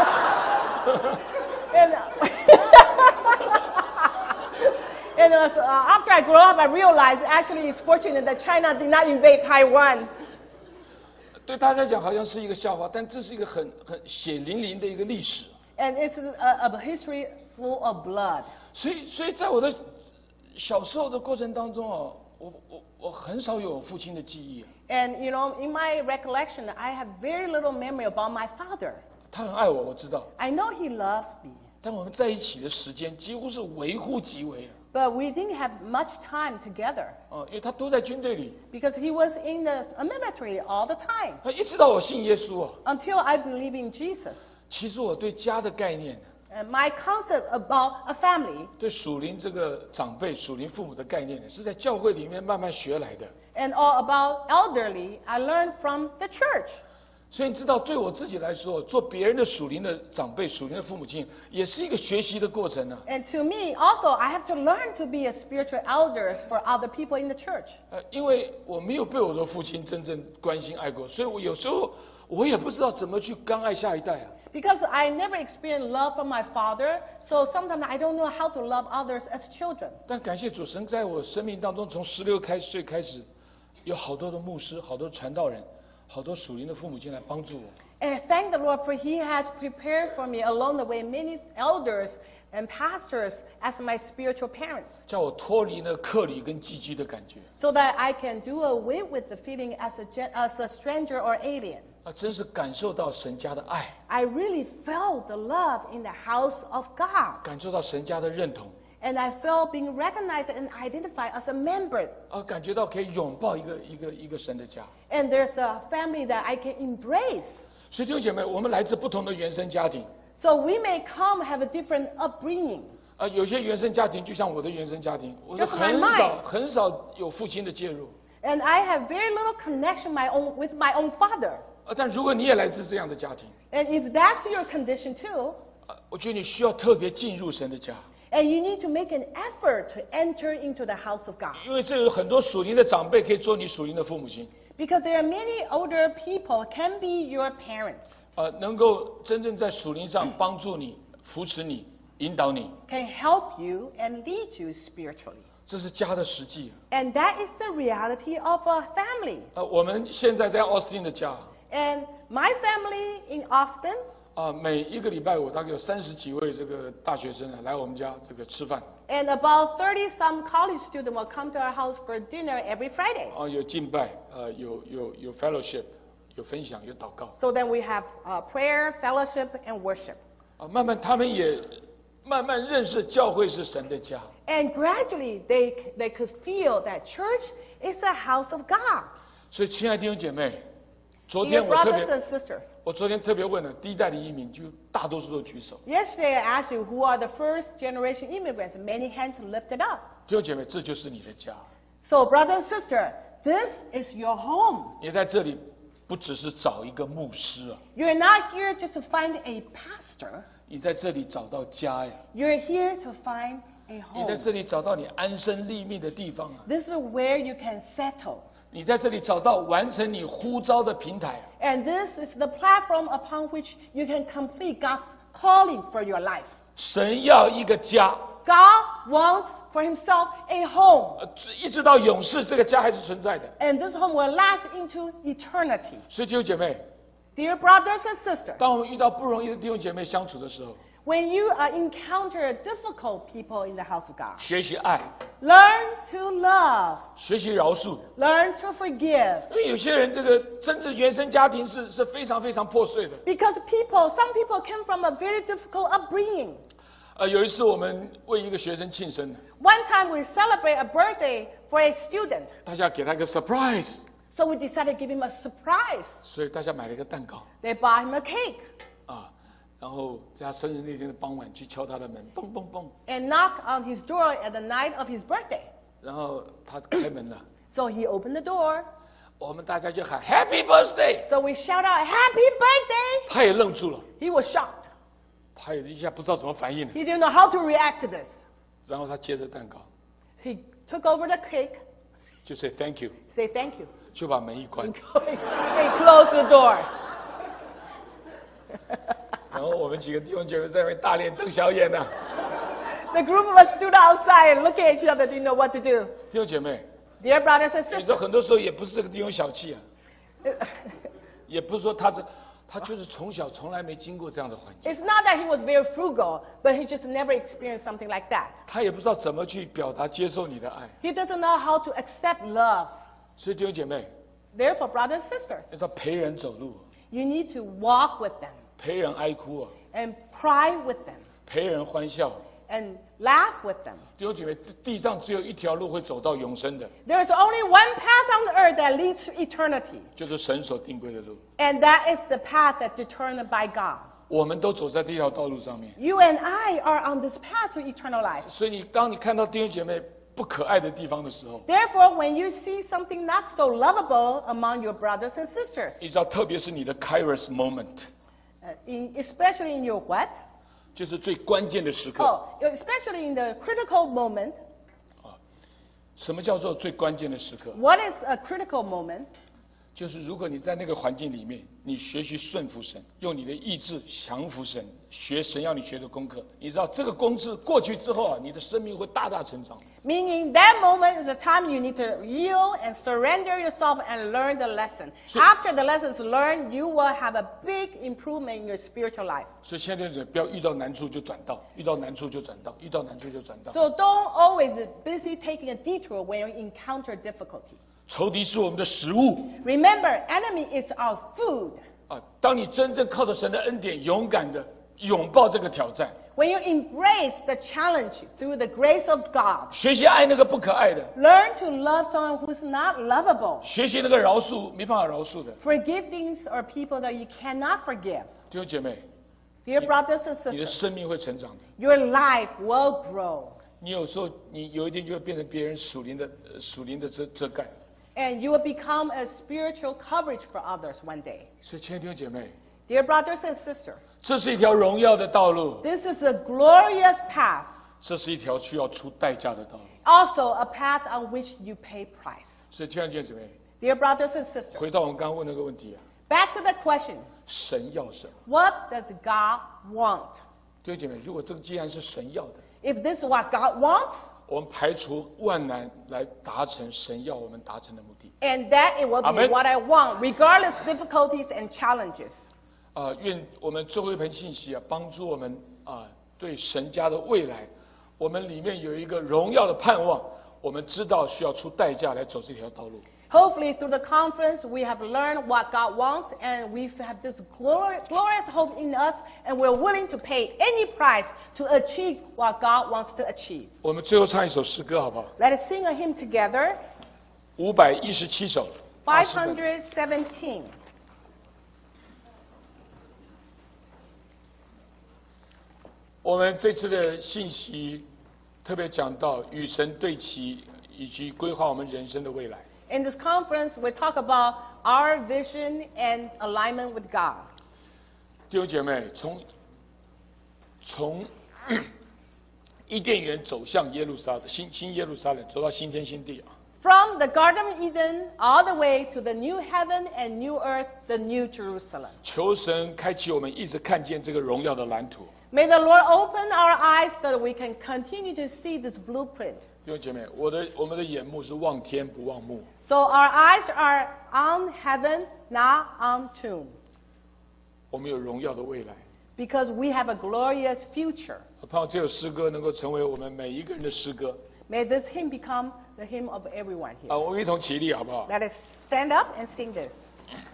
Speaker 2: And after I grew up, I realized actually it's fortunate that China did not invade Taiwan.
Speaker 1: 对他来讲好像是一个笑话，但这是一个很血淋淋的一个历史。
Speaker 2: And it's a history full of blood.
Speaker 1: 所以在我的小时候的过程当中哦，我很少有父亲的记忆。
Speaker 2: And you know, in my recollection, I have very little memory about my father.
Speaker 1: 他很爱我，我知道。
Speaker 2: I know he loves me.
Speaker 1: 但我们在一起的时间几乎是微乎其微。
Speaker 2: But we didn't have much time together.
Speaker 1: 因为他都在军队里。
Speaker 2: Because he was in the military all the time.
Speaker 1: 一直到我信耶稣
Speaker 2: Until I believe in Jesus.
Speaker 1: 其实我对家的概念。
Speaker 2: My concept about a family.
Speaker 1: 对属灵这个长辈、属灵父母的概念是在教会里面慢慢学来的。
Speaker 2: And all about elderly, I learned from the church.
Speaker 1: 所以你知道，对我自己来说，做别人的属灵的长辈、属灵的父母亲，也是一个学习的过程呢。
Speaker 2: And to me, also, I have to learn to be a spiritual elders for other people in the church.
Speaker 1: 因为我没有被我的父亲真正关心爱过，所以我有时候我也不知道怎么去关爱下一代啊。
Speaker 2: Because I never experienced love from my father, so sometimes I don't know how to love others as children.
Speaker 1: 但感谢主，神在我生命当中，从16岁开始，有好多的牧师、好多传道人、好多属灵的父母亲来帮助我。
Speaker 2: And thank the Lord for He has prepared for me along the way many elders and pastors as my spiritual parents.
Speaker 1: 叫我脱离那客旅跟寄居的感觉。
Speaker 2: So that I can do away with the feeling as a stranger or alien.
Speaker 1: 真是感受到神家的爱。
Speaker 2: I really felt the love in the house of God.
Speaker 1: 感受到神家的认同。
Speaker 2: And I felt being recognized and identified as a member.
Speaker 1: 感觉到可以拥抱一个神的家。
Speaker 2: And there's a family that I can embrace.
Speaker 1: 所以弟兄姐妹，我们来自不同的原生家庭。
Speaker 2: So we may come have a different upbringing.
Speaker 1: 有些原生家庭就像我的原生家庭，我是很少有父亲的介入。
Speaker 2: And I have very little connection with my own father.
Speaker 1: 但如果你也来自这样的家庭，
Speaker 2: And if that's your condition too,
Speaker 1: 我觉得你需要特别进入神的家。
Speaker 2: And you need to make an effort to enter into the house of God.
Speaker 1: 因为这有很多属灵的长辈可以做你属灵的父母亲。
Speaker 2: Because there are many older people can be your parents.
Speaker 1: 能够真正在属灵上帮助你、扶持你、引导你。
Speaker 2: Can help you and lead you spiritually.
Speaker 1: 这是家的实际。
Speaker 2: And that is the reality of a family.
Speaker 1: 我们现在在奥斯汀的家。
Speaker 2: And my family in Austin.
Speaker 1: 每一个礼拜我大概有30几位这个大学生来我们家这个吃饭。
Speaker 2: And about 30 some college students will come to our house for dinner every Friday.
Speaker 1: 有敬拜，有 fellowship， 有分享，有祷告。
Speaker 2: So then we have prayer, fellowship, and worship.
Speaker 1: 慢慢他们也慢慢认识教会是神的家。
Speaker 2: And gradually they could feel that church is a house of God.
Speaker 1: 所以亲爱的弟兄姐妹。昨天特别问了第一代的移民，就大多数都举手。
Speaker 2: Yesterday I asked you who are the first generation immigrants. Many hands lifted up.
Speaker 1: 弟兄姐妹，这就是你的家。
Speaker 2: So brother and sister, this is your home.
Speaker 1: 你在这里不只是找一个牧师啊。
Speaker 2: You're not here just to find a pastor.
Speaker 1: 你在这里找到家呀。
Speaker 2: You're here to find a home.
Speaker 1: 你在这里找到你安身立命的地方啊。
Speaker 2: This is where you can settle.
Speaker 1: 你在这里找到完成你呼召的平台。
Speaker 2: And this is the platform upon which you can complete God's calling for your life.
Speaker 1: 神要一个家。
Speaker 2: God wants for Himself a home.
Speaker 1: 一直到永世，这个家还是存在的。
Speaker 2: And this home will last into eternity.
Speaker 1: 所以弟兄姐妹
Speaker 2: ，Dear brothers and sisters，
Speaker 1: 当我们遇到不容易的弟兄姐妹相处的时候。
Speaker 2: When you encounter difficult people in the house of God,
Speaker 1: 学习爱
Speaker 2: learn to love,
Speaker 1: 学习饶恕
Speaker 2: learn to forgive.
Speaker 1: 因为有些人这个真正原生家庭是非常非常破碎的。
Speaker 2: Because some people came from a very difficult upbringing.
Speaker 1: 有一次我们为一个学生庆生
Speaker 2: One time we celebrate a birthday for a student.
Speaker 1: 大家给他一个 surprise.
Speaker 2: So we decided to give him a surprise.
Speaker 1: 所以大家买了一个蛋糕。
Speaker 2: They bought him a cake.
Speaker 1: 然后在他生日那天的傍晚去敲他的门，蹦蹦蹦。
Speaker 2: And knock on his door at the night of his birthday.
Speaker 1: 然后他开门了。
Speaker 2: So he opened the door.
Speaker 1: 我们大家就喊 Happy Birthday.
Speaker 2: So we shout out Happy Birthday.
Speaker 1: 他也愣住了。
Speaker 2: He was shocked.
Speaker 1: 他也一下不知道怎么反应。
Speaker 2: He didn't know how to react to this.
Speaker 1: 然后他接着蛋糕。
Speaker 2: He took over the cake.
Speaker 1: 就 say thank you.
Speaker 2: Say thank you.
Speaker 1: 就把门一关。
Speaker 2: And close the door.
Speaker 1: 然后我们几个弟兄姐妹在那边大脸瞪小眼呢。
Speaker 2: The group of us stood outside and looking at each other, didn't know what to do.
Speaker 1: 弟兄姐妹
Speaker 2: Dear brothers and
Speaker 1: 你知道
Speaker 2: sisters.
Speaker 1: 很多时候也不是这个弟兄小气啊，也不是说他就是从小从来没经过这样的环境。
Speaker 2: It's not that he was very frugal, but he just never experienced something like that.
Speaker 1: 他也不知道怎么去表达接受你的爱。
Speaker 2: He doesn't know how to accept love.
Speaker 1: 所以弟兄姐妹，
Speaker 2: Therefore, brothers and sisters,
Speaker 1: 要知道陪人走路，
Speaker 2: you need to walk with them
Speaker 1: 陪人哀哭啊，
Speaker 2: and cry with them
Speaker 1: 陪人欢笑。
Speaker 2: and laugh with them.
Speaker 1: 弟兄姐妹，地上只有一条路会走到永生的，
Speaker 2: There is only one path on the earth that leads to eternity,
Speaker 1: 就是神所定规的路。
Speaker 2: and that is the path that's determined by God.
Speaker 1: 我们都走在这条道路上面，
Speaker 2: You and I are on this path to eternal life.
Speaker 1: 所以当你看到弟兄姐妹不可爱的地方的时候，
Speaker 2: Therefore, when you see something not so lovable among your brothers and sisters,
Speaker 1: 你知道，特别是你的 Kairos moment，
Speaker 2: especially in your what?
Speaker 1: 就是最关键的时刻。
Speaker 2: Oh, especially in the critical moment.
Speaker 1: 什么叫做最关键的时刻？
Speaker 2: What is a critical moment?
Speaker 1: 就是如果你在那个环境里面，你学习顺服神，用你的意志降服神，学神要你学的功课，你知道这个功课过去之后啊，你的生命会大大成长。
Speaker 2: Meaning that moment is the time you need to yield and surrender yourself and learn the lesson. After the lesson is learned, you will have a big improvement in your spiritual life.
Speaker 1: 所以现在不要遇到难处就转道，遇到难处就转道，遇到难处就转道。
Speaker 2: So don't always busy taking a detour when you encounter difficulty.
Speaker 1: 仇敌是我们的食物
Speaker 2: Remember, enemy is our food.
Speaker 1: 啊！当你真正靠着神的恩典，勇敢的拥抱这个挑战，
Speaker 2: When you embrace the challenge through the grace of God,
Speaker 1: 学习爱那个不可爱的，
Speaker 2: learn to love someone who's not lovable.
Speaker 1: 学习那个饶恕没办法饶恕的。
Speaker 2: Forgive things or people that you cannot forgive.
Speaker 1: 弟兄姐妹，
Speaker 2: Dear brothers and
Speaker 1: 你的
Speaker 2: sisters,
Speaker 1: 生命会成长的。
Speaker 2: your life will grow.
Speaker 1: 你有时候，你有一天就会变成别人属灵的遮盖。
Speaker 2: And you will become a spiritual coverage for others one day.
Speaker 1: 所以，亲爱的弟兄姐妹，
Speaker 2: Dear brothers and sisters,
Speaker 1: 这是一条荣耀的道路，
Speaker 2: this is a glorious path,
Speaker 1: 这是一条需要出代价的道路。
Speaker 2: also a path on which you pay price.
Speaker 1: 所以，亲爱的弟兄姐妹，
Speaker 2: Dear brothers and sisters,
Speaker 1: 回到我们刚刚问那个问题啊，
Speaker 2: back to the question,
Speaker 1: 神要什么？
Speaker 2: what does God want?
Speaker 1: 弟兄姐妹，如果这个既然是神要的，
Speaker 2: If this is what God wants,
Speaker 1: 我们排除万难来达成神要我们达成的目的。
Speaker 2: and that it will be
Speaker 1: Amen.
Speaker 2: what I want, regardless of difficulties and challenges.
Speaker 1: 愿我们最后一篇信息啊，帮助我们对神家的未来，我们里面有一个荣耀的盼望，我们知道需要出代价来走这条道路。
Speaker 2: Hopefully, through the conference, we have learned what God wants, and we have this glorious hope in us, and we're willing to pay any price to achieve what God wants to achieve.
Speaker 1: 我们最后唱一首诗歌好不好？
Speaker 2: Let us sing a hymn together,
Speaker 1: 517首。
Speaker 2: 517.
Speaker 1: 我们这次的信息特别讲到与神对齐，以及规划我们人生的未来。
Speaker 2: In this conference, we talk about our vision and alignment with God.
Speaker 1: 弟兄姐妹，从伊甸园走向耶路撒冷，新耶路撒冷，走到新天新地啊。
Speaker 2: From the Garden of Eden all the way to the new heaven and new earth, the new Jerusalem.
Speaker 1: 求神开启我们一直看见这个荣耀的蓝图。
Speaker 2: May the Lord open our eyes so that we can continue to see this blueprint.
Speaker 1: 弟兄姐妹，我们的眼目是望天不望目。
Speaker 2: So our eyes are on heaven, not on tomb.
Speaker 1: 我们有荣耀的未来。
Speaker 2: Because we have a glorious future.
Speaker 1: 我盼望这首诗歌能够成为我们每一个人的诗歌。
Speaker 2: May this hymn become the hymn of everyone here.
Speaker 1: 我们一同起立好不好？
Speaker 2: Let us stand up and sing this.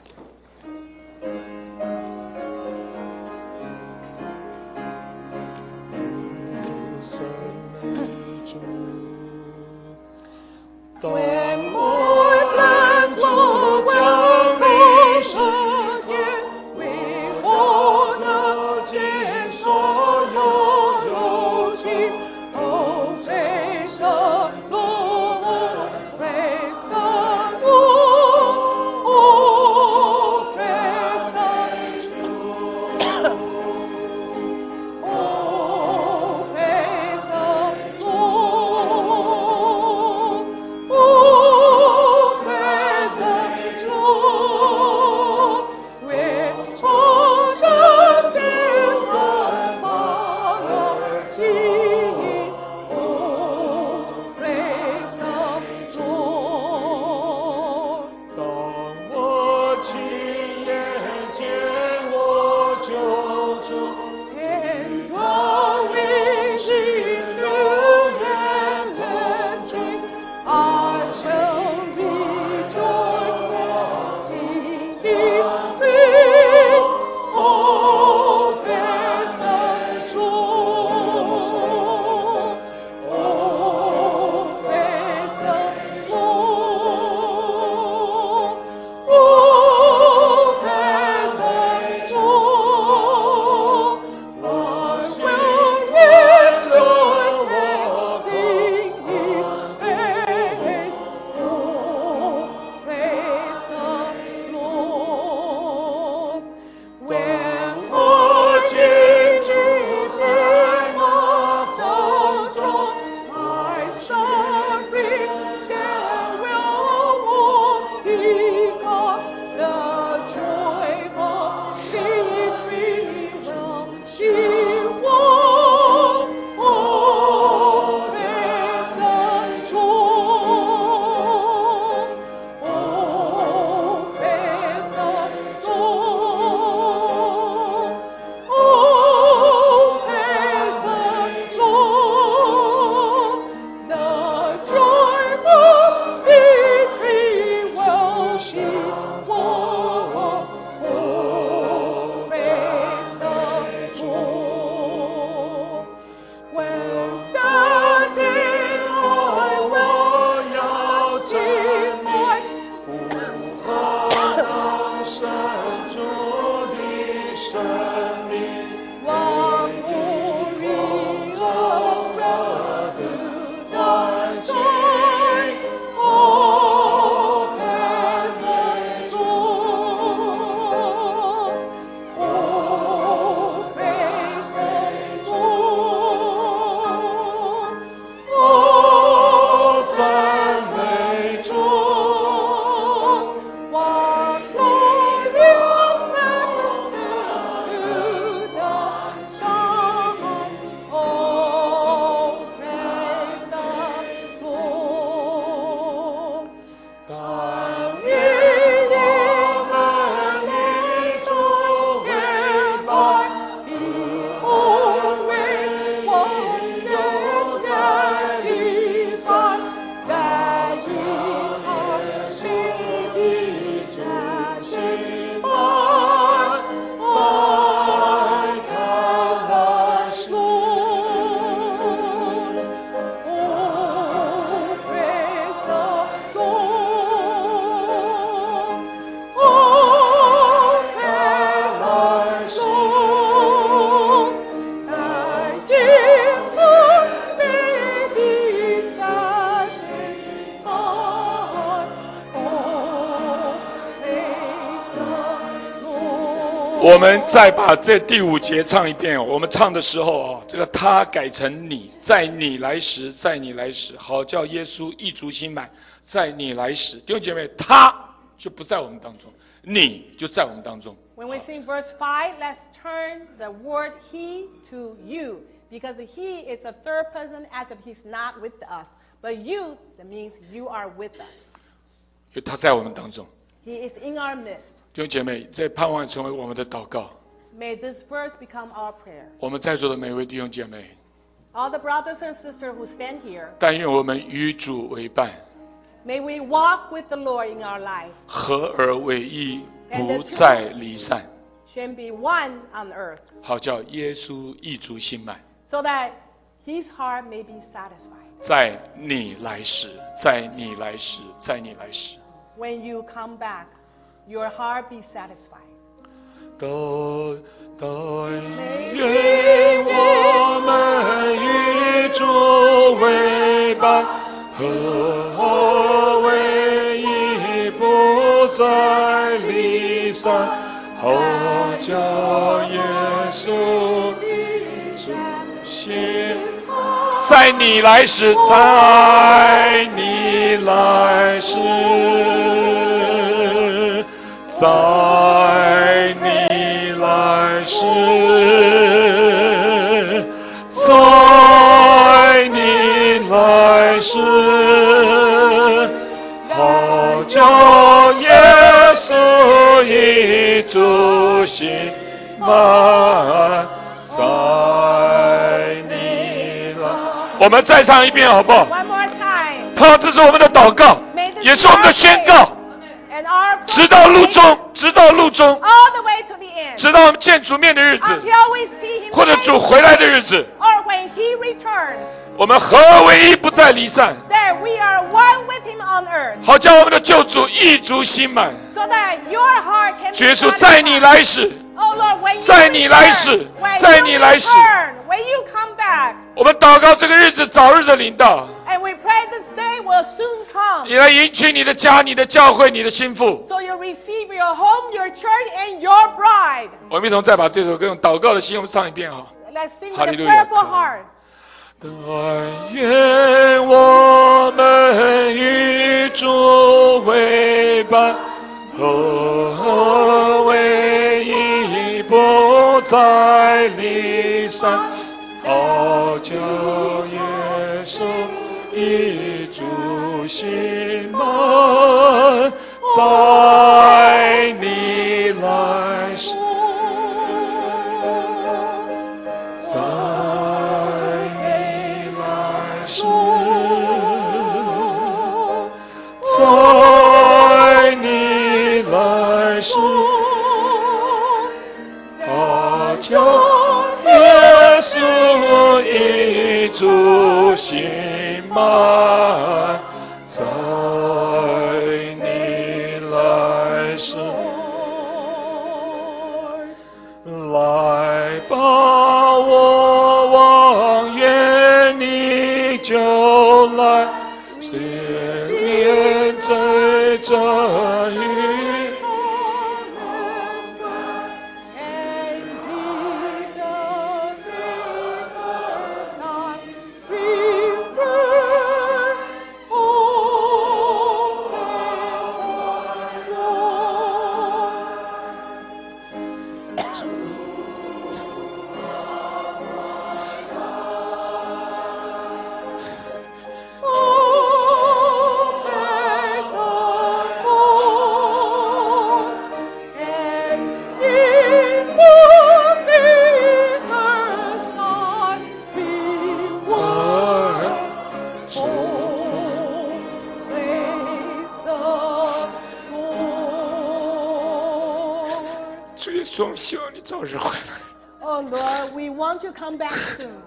Speaker 1: 当我拦住将历史为我的见所有柔情，哦，悲伤多悲伤主，哦，悲伤主，哦，悲伤主。 我们再把这第5节唱一遍。我们唱的时候这个他改成你，在你来时，在你来时，好叫耶稣一足心满，在你来时。弟兄姐妹，他就不在我们当中，你就在我们当中。
Speaker 2: When we sing verse 5, let's turn the word he to you, because he is a third person as if he's not with us. But you, that means you are with us.
Speaker 1: 因为他在我们当中。
Speaker 2: He is in our midst.
Speaker 1: 弟兄姐妹，这盼望成为我们的祷告。
Speaker 2: May this verse become our prayer.
Speaker 1: 我们在座的每位弟兄姐妹，
Speaker 2: All the brothers and sisters who stand here,
Speaker 1: 但愿我们与主为伴，
Speaker 2: may we walk with the Lord in our life,
Speaker 1: 合而为一，不再离散，
Speaker 2: shall be one on earth,
Speaker 1: 好叫耶稣一足心满，
Speaker 2: so that his heart may be satisfied.
Speaker 1: 在你来时，在你来时，在你来时。
Speaker 2: When you come back, your heart be satisfied.
Speaker 1: 但愿我们与主为伴，合为一，不再离散，好叫耶稣一足心。在你来时，在你来时，在你来时，在你来时，好叫耶稣一足心满，在你来。我们再唱一遍好不好？
Speaker 2: One more time.
Speaker 1: 盼望这是我们的祷告，也是我们的宣告。直到路中，直到路中，
Speaker 2: all the way to the end,
Speaker 1: 直到我们见主面的日子，
Speaker 2: until we see him
Speaker 1: 或者主回来的日子，
Speaker 2: or when he returns,
Speaker 1: 我们合而为一，不再离散，
Speaker 2: that we are one with him on earth,
Speaker 1: 好叫我们的救主一足心满。
Speaker 2: so that your heart can be
Speaker 1: 耶稣在你
Speaker 2: satisfied.
Speaker 1: 来时，
Speaker 2: Oh Lord, when you
Speaker 1: 在你来时，
Speaker 2: return,
Speaker 1: 在
Speaker 2: when
Speaker 1: 你
Speaker 2: you
Speaker 1: 来时，
Speaker 2: return, when you come back,
Speaker 1: 我们祷告这个日子早日的临到，
Speaker 2: and we pray this day will soon come,
Speaker 1: 你来迎娶你的家、你的教会、你的心腹。
Speaker 2: so you receive your home, your church, and your bride.
Speaker 1: 我们一同再把这首歌用祷告的心，我们唱一遍哈。
Speaker 2: Let's sing with a
Speaker 1: 哈利路亚。
Speaker 2: prayerful heart.
Speaker 1: 但愿我们与主为伴，合为一，不再离散，好叫耶稣一足心满，在你来时，在你来时，在你来时，好叫耶稣一足心满，在你来时，来吧，我望愿你就来，眷恋在这雨。我们希望你早日回来。
Speaker 2: Oh Lord, we want you to come back soon.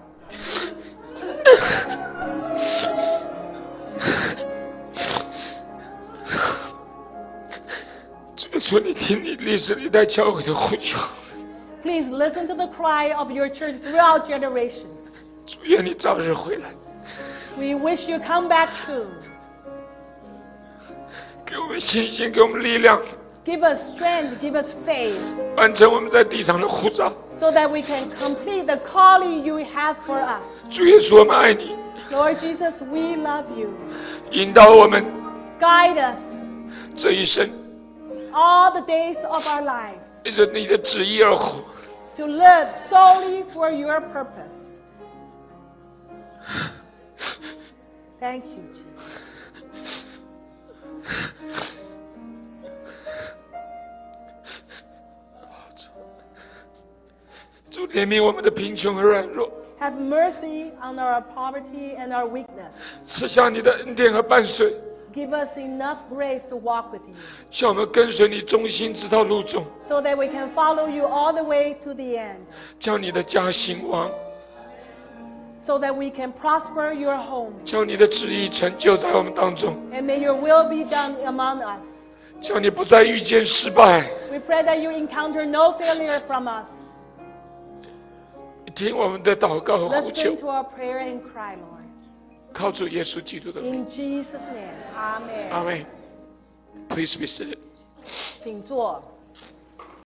Speaker 1: 主说你听你历史历代教会的呼求。
Speaker 2: Please listen to the cry of your church throughout generations.
Speaker 1: 主愿你早日回来。
Speaker 2: We wish you come back soon.
Speaker 1: 给我们信心，给我们力量，
Speaker 2: Give us strength, give us faith.
Speaker 1: 完成我们在地上的呼召。
Speaker 2: So that we can complete the calling you have for us.
Speaker 1: 主耶稣，我们爱你。
Speaker 2: Lord Jesus, we love you.
Speaker 1: 引导我们。
Speaker 2: Guide us.
Speaker 1: 这一生。
Speaker 2: All the days of our lives.
Speaker 1: 为着你的旨意而活。
Speaker 2: To live solely for your purpose. Thank you, Jesus.
Speaker 1: 主怜悯我们的贫穷和软弱。
Speaker 2: Have mercy on our poverty and our weakness.
Speaker 1: 赐下你的恩典和伴随。
Speaker 2: Give us enough grace to walk with you.
Speaker 1: 叫我们跟随你忠心直到路中。
Speaker 2: So that we can follow you all the way to the end.
Speaker 1: 叫你的家兴旺。
Speaker 2: So that we can prosper your home.
Speaker 1: 叫你的旨意成就在我们当中。
Speaker 2: And may your will be done among us.
Speaker 1: 叫你不再遇见失败。
Speaker 2: We pray that you encounter no failure from us.
Speaker 1: 听我们的祷告和呼求。
Speaker 2: Listen to our prayer and cry, Lord.
Speaker 1: 靠主耶稣基督的名。
Speaker 2: In Jesus' name, Amen.
Speaker 1: Amen. Please be seated.
Speaker 2: 请坐。